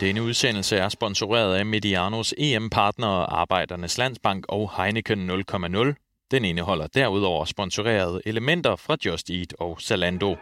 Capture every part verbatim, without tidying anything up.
Denne udsendelse er sponsoreret af Medianos E M-partnere, Arbejdernes Landsbank og Heineken nul komma nul. Den indeholder derudover sponsorerede elementer fra Just Eat og Zalando.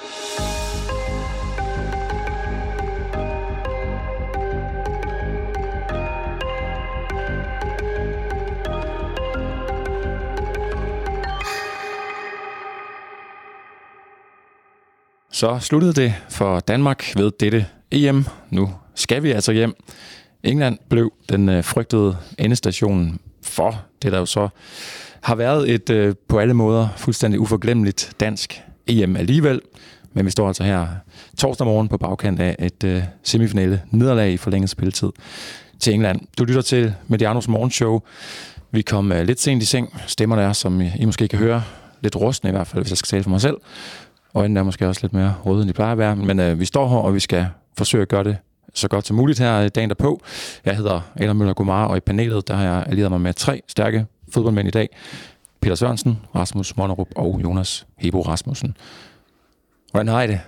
Så sluttede det for Danmark ved dette E M. Nu skal vi altså hjem. England blev den frygtede endestation for det, der jo så har været et på alle måder fuldstændig uforglemmeligt dansk E M alligevel. Men vi står altså her torsdag morgen på bagkant af et semifinale nederlag i forlænget spilletid til England. Du lytter til Medianos morgenshow. Vi kom lidt sent i seng. Stemmerne er, som I måske kan høre, lidt rustne i hvert fald, hvis jeg skal tale for mig selv. Øjnene er måske også lidt mere røde, end de plejer at være. Men øh, vi står her, og vi skal forsøge at gøre det så godt som muligt her dagen derpå. Jeg hedder Adam Møller Gomar, og i panelet der har jeg allieret mig med tre stærke fodboldmænd i dag. Peter Sørensen, Rasmus Monnerup og Jonas Hebo Rasmussen. Hvordan har I det?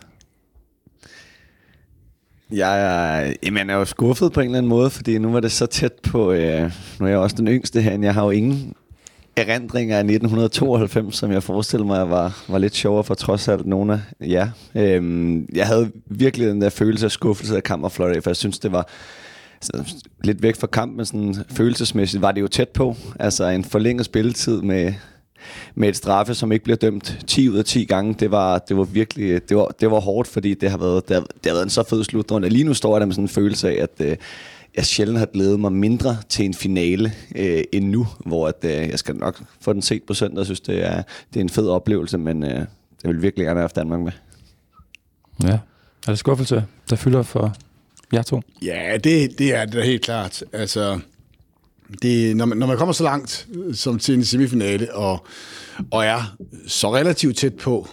Jeg er, jamen, jeg er jo skuffet på en eller anden måde, fordi nu var det så tæt på... Øh, nu er jeg også den yngste herinde. Jeg har jo ingen erindringer af nitten tooghalvfems, som jeg forestiller mig var, var lidt sjovere for trods alt nogle af jer. Øhm, jeg havde virkelig den der følelse af skuffelse af kamp og Florida, for jeg synes, det var altså, lidt væk fra kamp, men sådan følelsesmæssigt var det jo tæt på. Altså en forlænget spilletid med, med et straffe, som ikke bliver dømt ti ud af ti gange. Det var, det var virkelig det var, det var hårdt, fordi det har, været, det, har, det har været en så fed slutrunde. Lige nu står jeg der med sådan en følelse af, at øh, jeg sjældent har glædet mig mindre til en finale øh, end nu, hvor at, øh, jeg skal nok få den set på søndag. Jeg synes, det er, det er en fed oplevelse, men øh, det vil virkelig gerne have haft Danmark med. Ja, er det skuffelse, der fylder for jer to? Ja, det, det er det helt klart. Altså, det, når, man, når man kommer så langt som til en semifinale, og, og er så relativt tæt på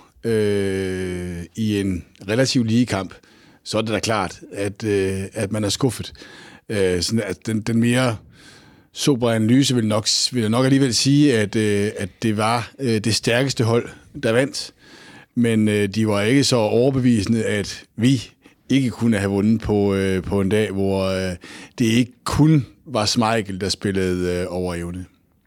øh, i en relativt lige kamp, så er det da klart, at, øh, at man er skuffet. Øh, sådan at den, den mere sobre analyse vil nok, vil nok alligevel sige, at, øh, at det var øh, det stærkeste hold, der vandt. Men øh, de var ikke så overbevisende, at vi ikke kunne have vundet på, øh, på en dag, hvor øh, det ikke kun var Schmeichel, der spillede øh, over evne.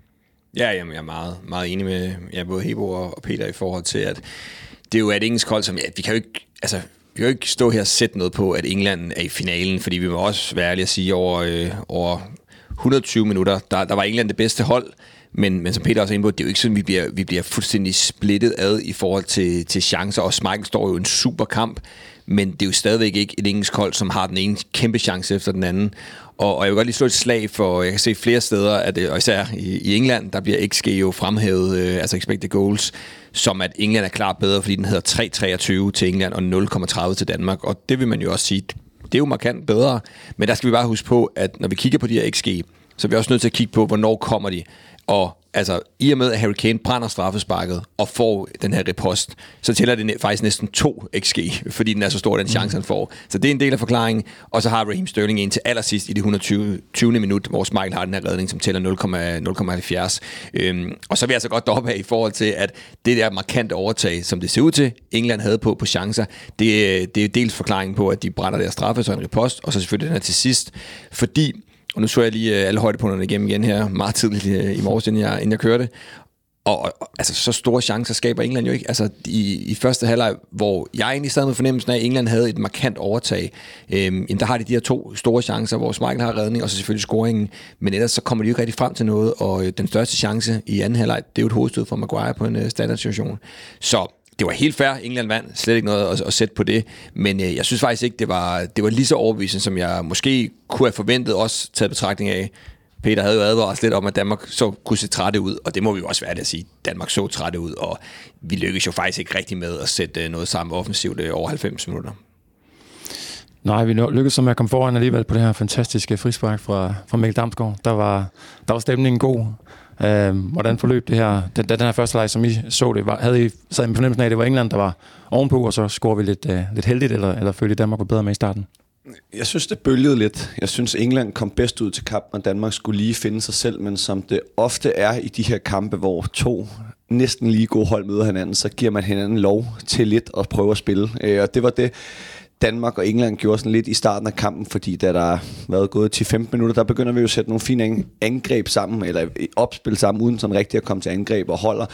Ja, jamen, jeg er meget, meget enig med ja, både Hebo og Peter i forhold til, at det jo er et engelsk hold, som ja, vi kan jo ikke... Altså, vi kan jo ikke stå her og sætte noget på, at England er i finalen, fordi vi må også være ærlige at sige, over, øh, over et hundrede og tyve minutter, der, der var England det bedste hold, men, men som Peter også er inde på, det er jo ikke sådan, vi bliver, vi bliver fuldstændig splittet ad i forhold til, til chancer, og Schmeichel står jo en super kamp, men det er jo stadigvæk ikke et engelsk hold, som har den ene kæmpe chance efter den anden. Og, og jeg vil godt lige slå et slag for, jeg kan se flere steder, at, og især i, i England, der bliver X G jo fremhævet, øh, altså expected goals, som at England er klart bedre, fordi den hedder tre komma treogtyve til England og nul komma tredive til Danmark. Og det vil man jo også sige, det er jo markant bedre. Men der skal vi bare huske på, at når vi kigger på de her X G, så er vi også nødt til at kigge på, hvornår kommer de. Og altså, i og med at Harry Kane brænder straffesparket og får den her repost, så tæller det faktisk næsten to X G, fordi den er så stor, den chance, han får. Så det er en del af forklaringen. Og så har Raheem Sterling en til allersidst i det et hundrede og tyvende minut, hvor Schmeichel har den her redning, som tæller nul komma halvfjerds. Øhm, og så vil jeg altså godt deroppe af i forhold til, at det der markante overtag, som det ser ud til, England havde på på chancer, det, det er dels forklaringen på, at de brænder der straffe, så en repost, og så selvfølgelig den her til sidst, fordi og nu så jeg lige alle højdepunkterne igennem igen her, meget tidligt i morges, inden jeg, inden jeg kørte. Og, og altså, så store chancer skaber England jo ikke. Altså, i, i første halvleg, hvor jeg egentlig stadig med fornemmelsen af, at England havde et markant overtag, øhm, der har de de her to store chancer, hvor Schmeichel har redning, og så selvfølgelig scoringen. Men ellers så kommer de jo ikke rigtig frem til noget, og øh, den største chance i anden halvleg, det er jo et hovedstød for Maguire på en øh, standardsituation. Så det var helt fair. England vandt. Slet ikke noget at, at sætte på det. Men øh, jeg synes faktisk ikke, det var, det var lige så overbevisende, som jeg måske kunne have forventet, også taget betragtning af. Peter havde jo advaret lidt om, at Danmark så kunne se trætte ud, og det må vi jo også være det at sige. Danmark så trætte ud, og vi lykkedes jo faktisk ikke rigtig med at sætte noget sammen offensivt over halvfems minutter. Nej, vi lykkedes med at komme foran alligevel på det her fantastiske frispark fra, fra Mikkel Damsgaard. Der var, der var stemningen god. Øh, hvordan forløb det her? Den, den her første leg, som I så det, var, havde I sad med fornemmelsen af, at det var England, der var ovenpå, og så scorede vi lidt, øh, lidt heldigt, eller, eller følte Danmark var bedre med i starten? Jeg synes, det bølgede lidt. Jeg synes, England kom bedst ud til kampen, og Danmark skulle lige finde sig selv, men som det ofte er i de her kampe, hvor to næsten lige gode hold møder hinanden, så giver man hinanden lov til lidt at prøve at spille. Og det var det, Danmark og England gjorde sådan lidt i starten af kampen, fordi da der har været gået ti til femten minutter, der begynder vi jo at sætte nogle fine angreb sammen, eller opspil sammen, uden sådan rigtig at komme til angreb, og holder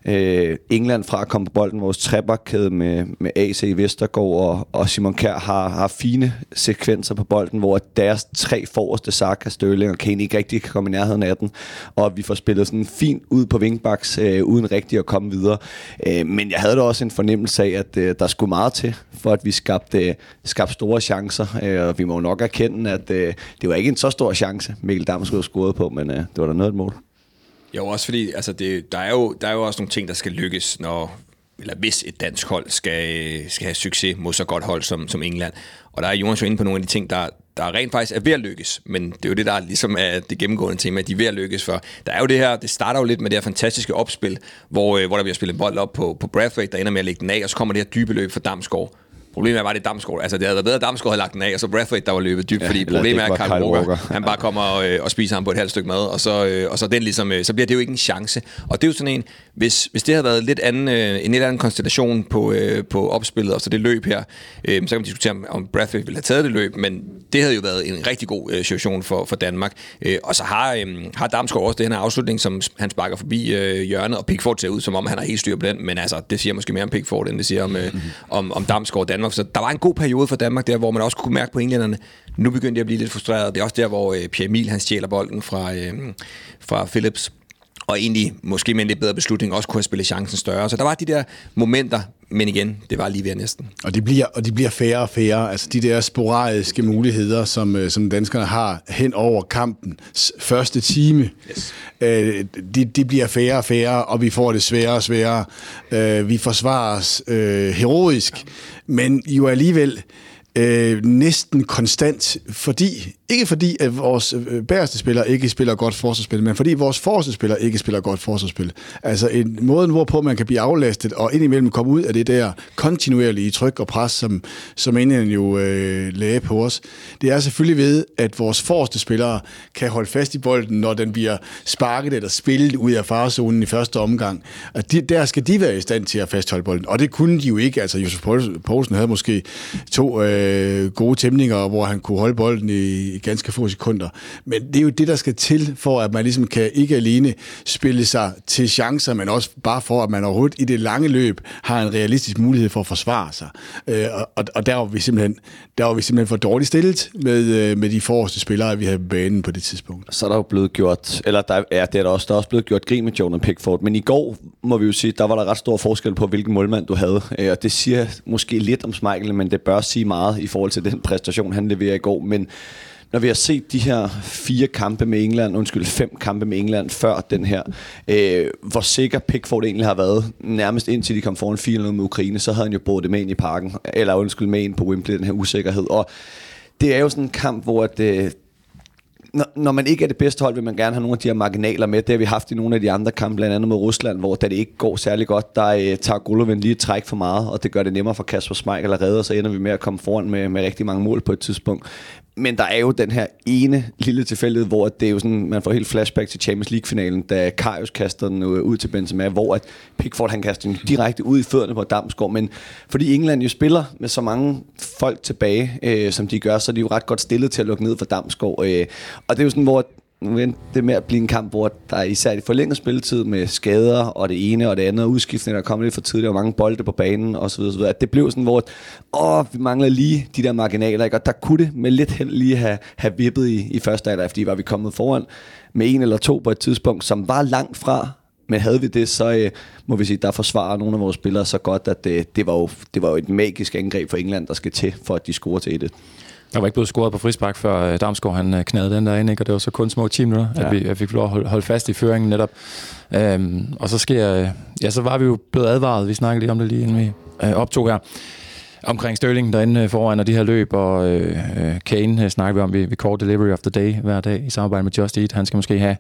øh, England fra at komme på bolden. Vores trebakkæde med, med A C Vestergaard og, og Simon Kjær har, har fine sekvenser på bolden, hvor deres tre forreste, Saka, Sterling og Kane, ikke rigtig kan komme i nærheden af den, og vi får spillet sådan fint ud på wingbacks, øh, uden rigtig at komme videre. Øh, men jeg havde da også en fornemmelse af, at øh, der skulle meget til, for at vi skabte, øh, skabte store chancer, øh, og vi må jo nok erkende, at øh, det var ikke en så stor chance, Mikkel Damsgaard scorede på, men øh, det var da noget et mål. Jo, også fordi altså det, der, er jo, der er jo også nogle ting, der skal lykkes, når, eller hvis et dansk hold skal, skal have succes mod så godt hold som, som England. Og der er Jonas jo inde på nogle af de ting, der, der rent faktisk er ved at lykkes, men det er jo det, der ligesom er det gennemgående tema, at de er ved at lykkes, for der er jo det her, det starter jo lidt med det her fantastiske opspil, hvor, hvor der bliver spillet en bold op på, på Braithwaite, der ender med at lægge den af, og så kommer det her dybe løb for Damsgaard. Problemet er bare, det er Damsgaard. Altså, det havde været bedre, at Damsgaard havde lagt den af, og så Braithwaite, der var løbet dybt, ja, fordi problemet er, at Kyle Walker, Walker, han bare kommer øh, og spiser ham på et halvt stykke mad, og så, øh, og så, den ligesom, øh, så bliver det jo ikke en chance. Og det er jo sådan en, hvis, hvis det havde været lidt anden, øh, en lidt anden konstellation på, øh, på opspillet, og så det løb her, øh, så kan man diskutere, om Braithwaite ville have taget det løb, men det havde jo været en rigtig god øh, situation for, for Danmark. Øh, og så har, øh, har Damsgaard også den her afslutning, som han sparker forbi øh, hjørnet, og Pickford ser ud, som om han har helt styr på den, men altså, det siger måske mere om Pickford, end det siger om, øh, mm-hmm. om, om Damsgaard og Danmark. Så der var en god periode for Danmark der, hvor man også kunne mærke på englænderne, nu begyndte de at blive lidt frustreret. Det er også der, hvor øh, Pierre Emil, han stjæler bolden fra, øh, fra Phillips, og egentlig måske med en lidt bedre beslutning også kunne have spillet chancen større. Så der var de der momenter, men igen, det var lige ved næsten. Og de bliver, og de bliver færre og færre. Altså de der sporadiske muligheder, som, som danskerne har hen over kampens første time, yes. øh, de, de bliver færre og færre, og vi får det sværere og sværere. Øh, vi forsvares øh, heroisk, men jo alligevel Øh, næsten konstant, fordi, ikke fordi, at vores øh, bagerste spillere ikke spiller godt forsvarsspil, men fordi vores forreste spillere ikke spiller godt forsvarsspil. Altså en måde, hvorpå man kan blive aflastet, og indimellem komme ud af det der kontinuerlige tryk og pres, som, som England jo øh, lagde på os. Det er selvfølgelig ved, at vores forreste spillere kan holde fast i bolden, når den bliver sparket eller spillet ud af farezonen i første omgang. Og de, der skal de være i stand til at fastholde bolden, og det kunne de jo ikke. Altså Josef Poulsen havde måske to øh, gode tæmninger, hvor han kunne holde bolden i, i ganske få sekunder. Men det er jo det, der skal til, for at man ligesom kan ikke alene spille sig til chancer, men også bare for, at man overhovedet i det lange løb har en realistisk mulighed for at forsvare sig. Øh, og, og der var vi simpelthen, der var vi simpelthen for dårligt stillet med, med de forreste spillere, vi havde på banen på det tidspunkt. Så er der jo blevet gjort, eller der, ja, det er der også, der er også blevet gjort grin med Jordan Pickford, men i går må vi jo sige, der var der ret stor forskel på, hvilken målmand du havde. Og det siger måske lidt om Schmeichel, men det bør sige meget i forhold til den præstation, han leverer i går. Men når vi har set de her fire kampe med England, undskyld, fem kampe med England før den her, øh, hvor sikker Pickford egentlig har været, nærmest indtil de kom foran fire nul med Ukraine, så havde han jo båret det med ind i parken, eller undskyld, med ind på Wembley, den her usikkerhed. Og det er jo sådan en kamp, hvor det, når, når man ikke er det bedste hold, vil man gerne have nogle af de her marginaler med. Det har vi haft i nogle af de andre kampe, blandt andet mod Rusland, hvor da det ikke går særlig godt, der øh, tager Golovin lige et træk for meget, og det gør det nemmere for Kasper Schmeichel at redde, og så ender vi med at komme foran med, med rigtig mange mål på et tidspunkt. Men der er jo den her ene lille tilfældighed, hvor det er jo sådan, man får helt flashback til Champions League-finalen, da Karius kaster den ud til Benzema, hvor at Pickford han kaster den direkte ud i fødderne på Damsgaard. Men fordi England jo spiller med så mange folk tilbage, øh, som de gør, så er de jo ret godt stillet til at lukke ned for Damsgaard. Øh, og det er jo sådan, hvor nu endte det med at blive en kamp, hvor der er især i forlænget spilletid med skader og det ene og det andet, og udskiftninger, der kommer lidt for tidligt, og mange bolde på banen osv. osv. At det blev sådan, hvor åh, vi mangler lige de der marginaler, ikke? Og der kunne det med lidt held lige have, have vippet i, i første halvleg, fordi var vi kommet foran med en eller to på et tidspunkt, som var langt fra. Men havde vi det, så øh, må vi sige, der forsvarer nogle af vores spillere så godt, at det, det, var jo, det var jo et magisk angreb for England, der skal til, for at de scorer til et. Der var ikke blevet scoret på frispark, før Damsgaard han knaldede den der ind, ikke? Og det var så kun små ti minutter, ja. at vi, at vi fik lov at holde, holde fast i føringen netop. Øhm, og så sker, ja, så var vi jo blevet advaret, vi snakkede lige om det lige inden vi øh, optog her, omkring Sterling derinde foran og de her løb, og øh, Kane snakker vi om, vi, vi call delivery of the day hver dag i samarbejde med Just Eat. Han skal måske have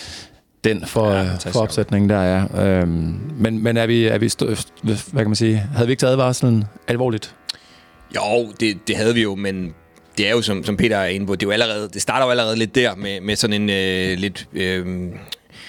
den for, ja, for opsætningen der, ja. Øhm, men, men er vi, er vi stå, hvad kan man sige, havde vi ikke taget advarslen alvorligt? Jo, det, det havde vi jo, men det er jo, som, som Peter er inde på, det, er jo allerede, det starter jo allerede lidt der med, med sådan en øh, lidt... Øh,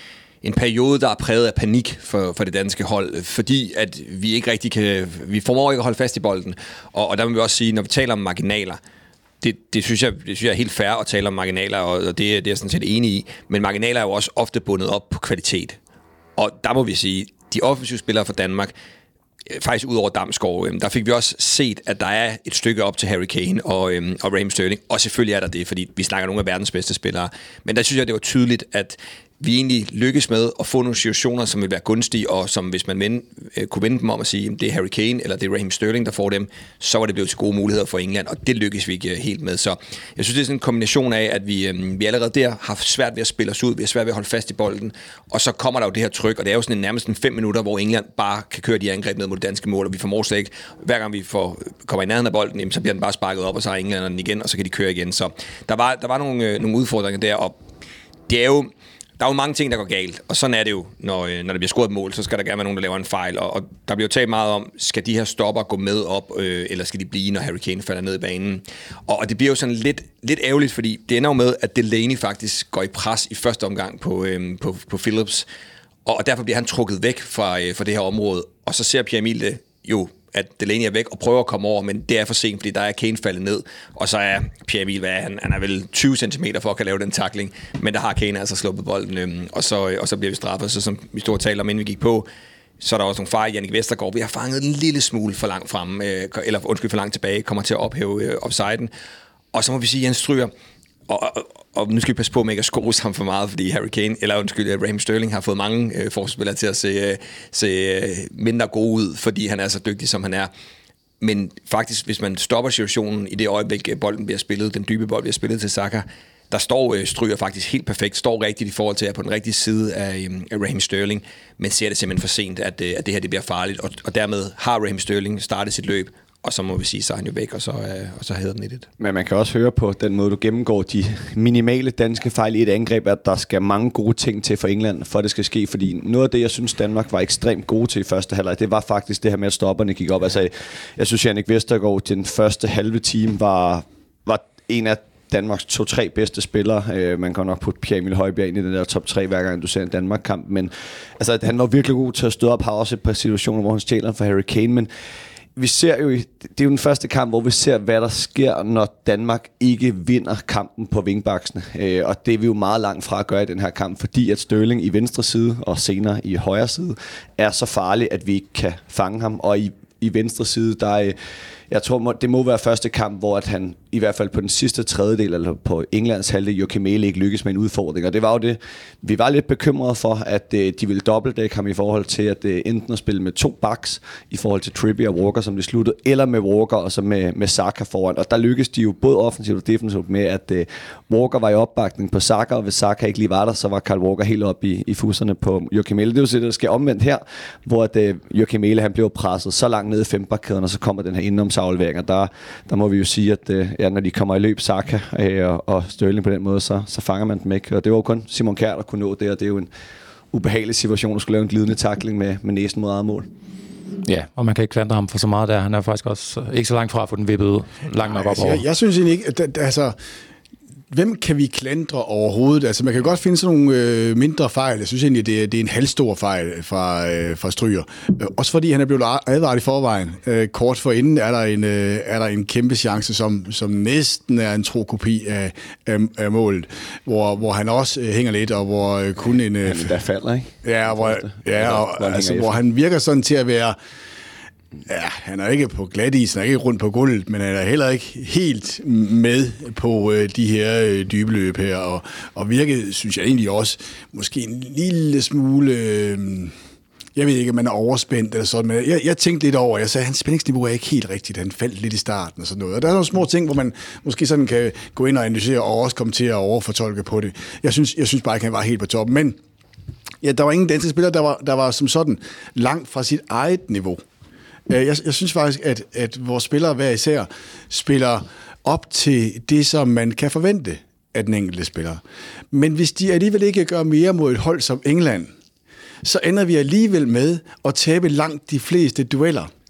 en periode, der er præget af panik for, for det danske hold, fordi at vi ikke rigtig kan, vi formår ikke at holde fast i bolden. Og, og der må vi også sige, når vi taler om marginaler, det, det, synes jeg, det synes jeg er helt fair at tale om marginaler, og det, det er jeg sådan set enig i, men marginaler er jo også ofte bundet op på kvalitet. Og der må vi sige, de offensive spillere for Danmark, faktisk ud over Damsgaard, der fik vi også set, at der er et stykke op til Harry Kane og, og Raheem Sterling, og selvfølgelig er der det, fordi vi snakker nogle af verdens bedste spillere. Men der synes jeg, det var tydeligt, at vi egentlig lykkes med at få nogle situationer, som vil være gunstige, og som hvis man vende, øh, kunne vende dem om at sige, det er Harry Kane eller det er Raheem Sterling, der får dem, så var det blevet til gode muligheder for England, og det lykkes vi ikke helt med. Så jeg synes, det er sådan en kombination af, at vi, øh, vi allerede der har svært ved at spille os ud, vi har svært ved at holde fast i bolden, og så kommer der jo det her tryk, og det er jo sådan en, nærmest en fem minutter, hvor England bare kan køre de angreb ned mod det danske mål, og vi formår slet ikke, hver gang vi får, kommer i nærheden af bolden, jamen, så bliver den bare sparket op, og så har englænderne den igen, og så kan de køre igen. Så der var, der var nogle, øh, nogle udfordringer der, og det er jo der er jo mange ting, der går galt, og sådan er det jo, når, når der bliver scoret et mål, så skal der gerne være nogen, der laver en fejl, og, og der bliver jo talt meget om, skal de her stopper gå med op, øh, eller skal de blive, når Harry Kane falder ned i banen, og, og det bliver jo sådan lidt, lidt ærgerligt, fordi det ender jo med, at Delaney faktisk går i pres i første omgang på, øh, på, på Phillips, og, og derfor bliver han trukket væk fra, øh, fra det her område, og så ser Pierre Emil det jo, at Delaney er væk og prøver at komme over, men det er for sent, fordi der er Kane faldet ned, og så er Pierre Emil, hvad er han? Han er vel tyve centimeter for at kan lave den tackling, men der har Kane altså sluppet bolden, øhm, og, så, og så bliver vi straffet, så som vi stod og talte om, inden vi gik på, så er der også nogle fejl. Jannik Vestergaard, vi har fanget en lille smule for langt frem, øh, eller undskyld, for langt tilbage, kommer til at ophæve øh, offsiden, og så må vi sige, Jens Stryger, og, og, og nu skal vi passe på med ikke at skose ham for meget, fordi Harry Kane, eller undskyld, Raheem Sterling har fået mange øh, forsvarsspillere til at se, øh, se øh, mindre gode ud, fordi han er så dygtig, som han er. Men faktisk, hvis man stopper situationen i det øjeblik, bolden bliver spillet, den dybe bold bliver spillet til Saka, der står øh, Stryger faktisk helt perfekt, står rigtigt i forhold til at på den rigtige side af, øh, af Raheem Sterling, men ser det simpelthen for sent, at, øh, at det her det bliver farligt, og, og dermed har Raheem Sterling startet sit løb, og så må vi sige, så er han jo væk, og så, øh, og så hedder den et. Men man kan også høre på den måde, du gennemgår de minimale danske fejl i et angreb, at der skal mange gode ting til for England, for at det skal ske. Fordi noget af det, jeg synes, Danmark var ekstremt gode til i første halvleg, det var faktisk det her med, at stopperne gik op. Altså, jeg synes, Jannik Vestergaard til den første halve time var, var en af Danmarks to-tre bedste spillere. Man kan nok putte Pierre Emil Højbjerg ind i den der top tre, hver gang du ser en Danmark-kamp. Men altså, han var virkelig god til at stå op, har også et par situationer, hvor han stjæler for Harry Kane, men vi ser jo, det er jo den første kamp, hvor vi ser, hvad der sker, når Danmark ikke vinder kampen på wingbacksene. Øh, og det er vi jo meget langt fra at gøre i den her kamp, fordi at Sterling i venstre side og senere i højre side er så farlig, at vi ikke kan fange ham. Og i, i venstre side, der er, jeg tror, det må være første kamp, hvor at han i hvert fald på den sidste tredjedel, eller på Englands halvdel, Joachim Mæhle ikke lykkes med en udfordring. Og det var jo det, vi var lidt bekymrede for, at øh, de ville dobbeltdække ham i forhold til, at øh, enten at spille med to backs, i forhold til Trippier og Walker, som det sluttede, eller med Walker og så med, med Saka foran. Og der lykkedes de jo både offensivt og defensivt med, at øh, Walker var i opbakning på Saka, og hvis Saka ikke lige var der, så var Kyle Walker helt op i, i fusserne på Joachim Mæhle. Det er jo så det, der sker omvendt her, hvor at, øh, Joachim Mæhle, han blev presset så langt ned i fembakkæden, og så kommer den her indenomsaflevering, og der, der må vi jo sige, at øh, ja, når de kommer i løb, Saka øh, og, og Sterling på den måde, så, så fanger man dem ikke. Og det var jo kun Simon Kjær, der kunne nå det, og det er jo en ubehagelig situation at skulle lave en glidende tackling med, med næsen mod eget mål. Ja, og man kan ikke klandre ham for så meget der. Han er faktisk også ikke så langt fra at få den vippet langt nok op over. Jeg, jeg synes egentlig ikke, at, altså, hvem kan vi klandre overhovedet? Altså, man kan godt finde sådan nogle øh, mindre fejl. Jeg synes egentlig, det er, det er en halvstor fejl fra, øh, fra Stryger. Øh, også fordi han er blevet advaret i forvejen. Øh, kort forinden er der en, øh, er der en kæmpe chance, som, som næsten er en tro kopi af, af, af målet, hvor, hvor han også øh, hænger lidt, og hvor øh, kun en... Øh, der falder, ikke? Ja, hvor, ja, og, hvor, altså, hvor han virker sådan til at være... Ja, han er ikke på glatis, han er ikke rundt på gulvet, men han er heller ikke helt med på øh, de her øh, dybe løb her, og, og virkede, synes jeg egentlig også, måske en lille smule, øh, jeg ved ikke, om man er overspændt eller sådan, men jeg, jeg tænkte lidt over, jeg sagde, hans spændingsniveau er ikke helt rigtigt, han faldt lidt i starten og sådan noget, og der er nogle små ting, hvor man måske sådan kan gå ind og analysere, og også komme til at overfortolke på det. Jeg synes, jeg synes bare ikke, han var helt på toppen, men ja, der var ingen danske spillere, der var, der var som sådan langt fra sit eget niveau. Jeg, jeg synes faktisk, at, at vores spillere hver især spiller op til det, som man kan forvente af den enkelte spiller. Men hvis de alligevel ikke gør mere mod et hold som England, så ender vi alligevel med at tabe langt de fleste dueller.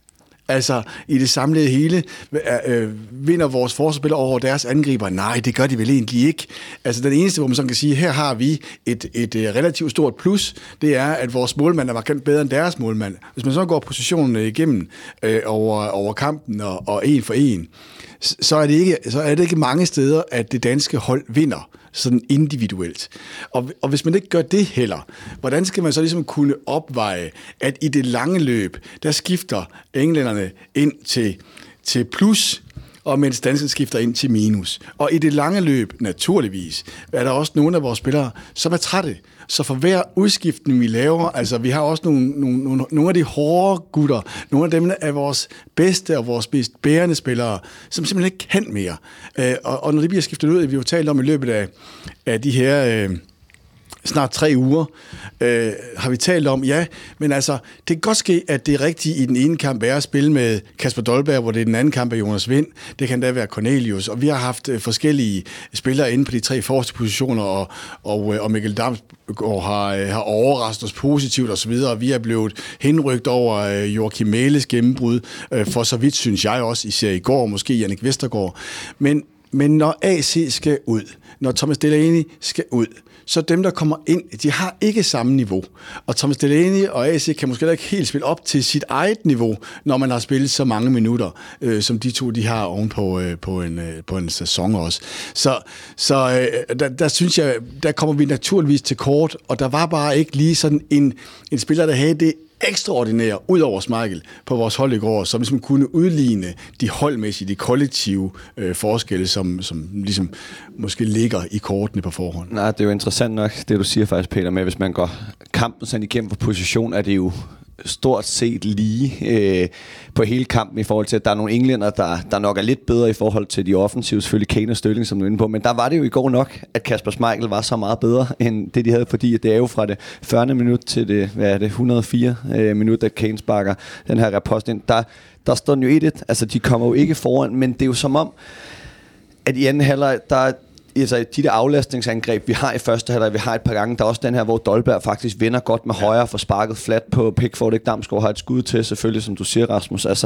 Altså, i det samlede hele, øh, vinder vores forsvarsspillere over deres angriber? Nej, det gør de vel egentlig ikke. Altså, den eneste, hvor man sådan kan sige, her har vi et, et, et relativt stort plus, det er, at vores målmand er markant bedre end deres målmand. Hvis man så går positionen igennem øh, over, over kampen og, og en for en, så er, det ikke, så er det ikke mange steder, at det danske hold vinder sådan individuelt. Og, og hvis man ikke gør det heller, hvordan skal man så ligesom kunne opveje, at i det lange løb, der skifter englænderne ind til, til plus, og mens danskerne skifter ind til minus. Og i det lange løb, naturligvis, er der også nogle af vores spillere, som er trætte. Så for hver udskiftning, vi laver, altså vi har også nogle, nogle, nogle, nogle af de hårde gutter, nogle af dem er vores bedste og vores bedst bærende spillere, som simpelthen ikke kan mere. Øh, og, og når det bliver skiftet ud, vi har jo talt om i løbet af, af de her... Øh, snart tre uger, øh, har vi talt om, ja, men altså, det kan godt ske, at det er rigtigt i den ene kamp er at spille med Kasper Dolberg, hvor det er den anden kamp af Jonas Vind, det kan da være Cornelius, og vi har haft øh, forskellige spillere inde på de tre forreste positioner, og, og, øh, og Mikkel Damsgaard har, øh, har overrasket os positivt og så videre, og vi er blevet henrygt over øh, Joachim Mæles gennembrud, øh, for så vidt synes jeg også, især i går, måske Jannik Vestergaard, men, men når A C skal ud, når Thomas Delaney skal ud, så dem, der kommer ind, de har ikke samme niveau. Og Thomas Delaney og A C kan måske ikke helt spille op til sit eget niveau, når man har spillet så mange minutter, øh, som de to, de har ovenpå øh, på, en, øh, på en sæson også. Så, så øh, der, der synes jeg, der kommer vi naturligvis til kort, og der var bare ikke lige sådan en, en spiller, der havde det ekstraordinære, ud over Schmeichel, på vores hold i går, som ligesom kunne udligne de holdmæssige, de kollektive øh, forskelle, som, som ligesom måske ligger i kortene på forhånd. Nej, det er jo interessant nok, det du siger faktisk, Peter, med hvis man går kampen sådan igennem på position, er det jo stort set lige øh, på hele kampen i forhold til, at der er nogle englænder, der, der nok er lidt bedre i forhold til de offensive, selvfølgelig Kane og Sterling, som du er inde på, men der var det jo i går nok, at Kasper Schmeichel var så meget bedre, end det de havde, fordi det er jo fra det fyrrende minut til det, hvad er det, et hundrede og fire øh, minut, at Kane sparker den her repost ind. Der, der står den jo et et, altså de kommer jo ikke foran, men det er jo som om, at i anden halvleg, der altså de der aflastningsangreb, vi har i første halvleg, vi har et par gange, der er også den her, hvor Dolberg faktisk vinder godt med højre, får sparket flat på Pickford, ikke? Damsgaard har et skud til, selvfølgelig, som du siger, Rasmus. Altså,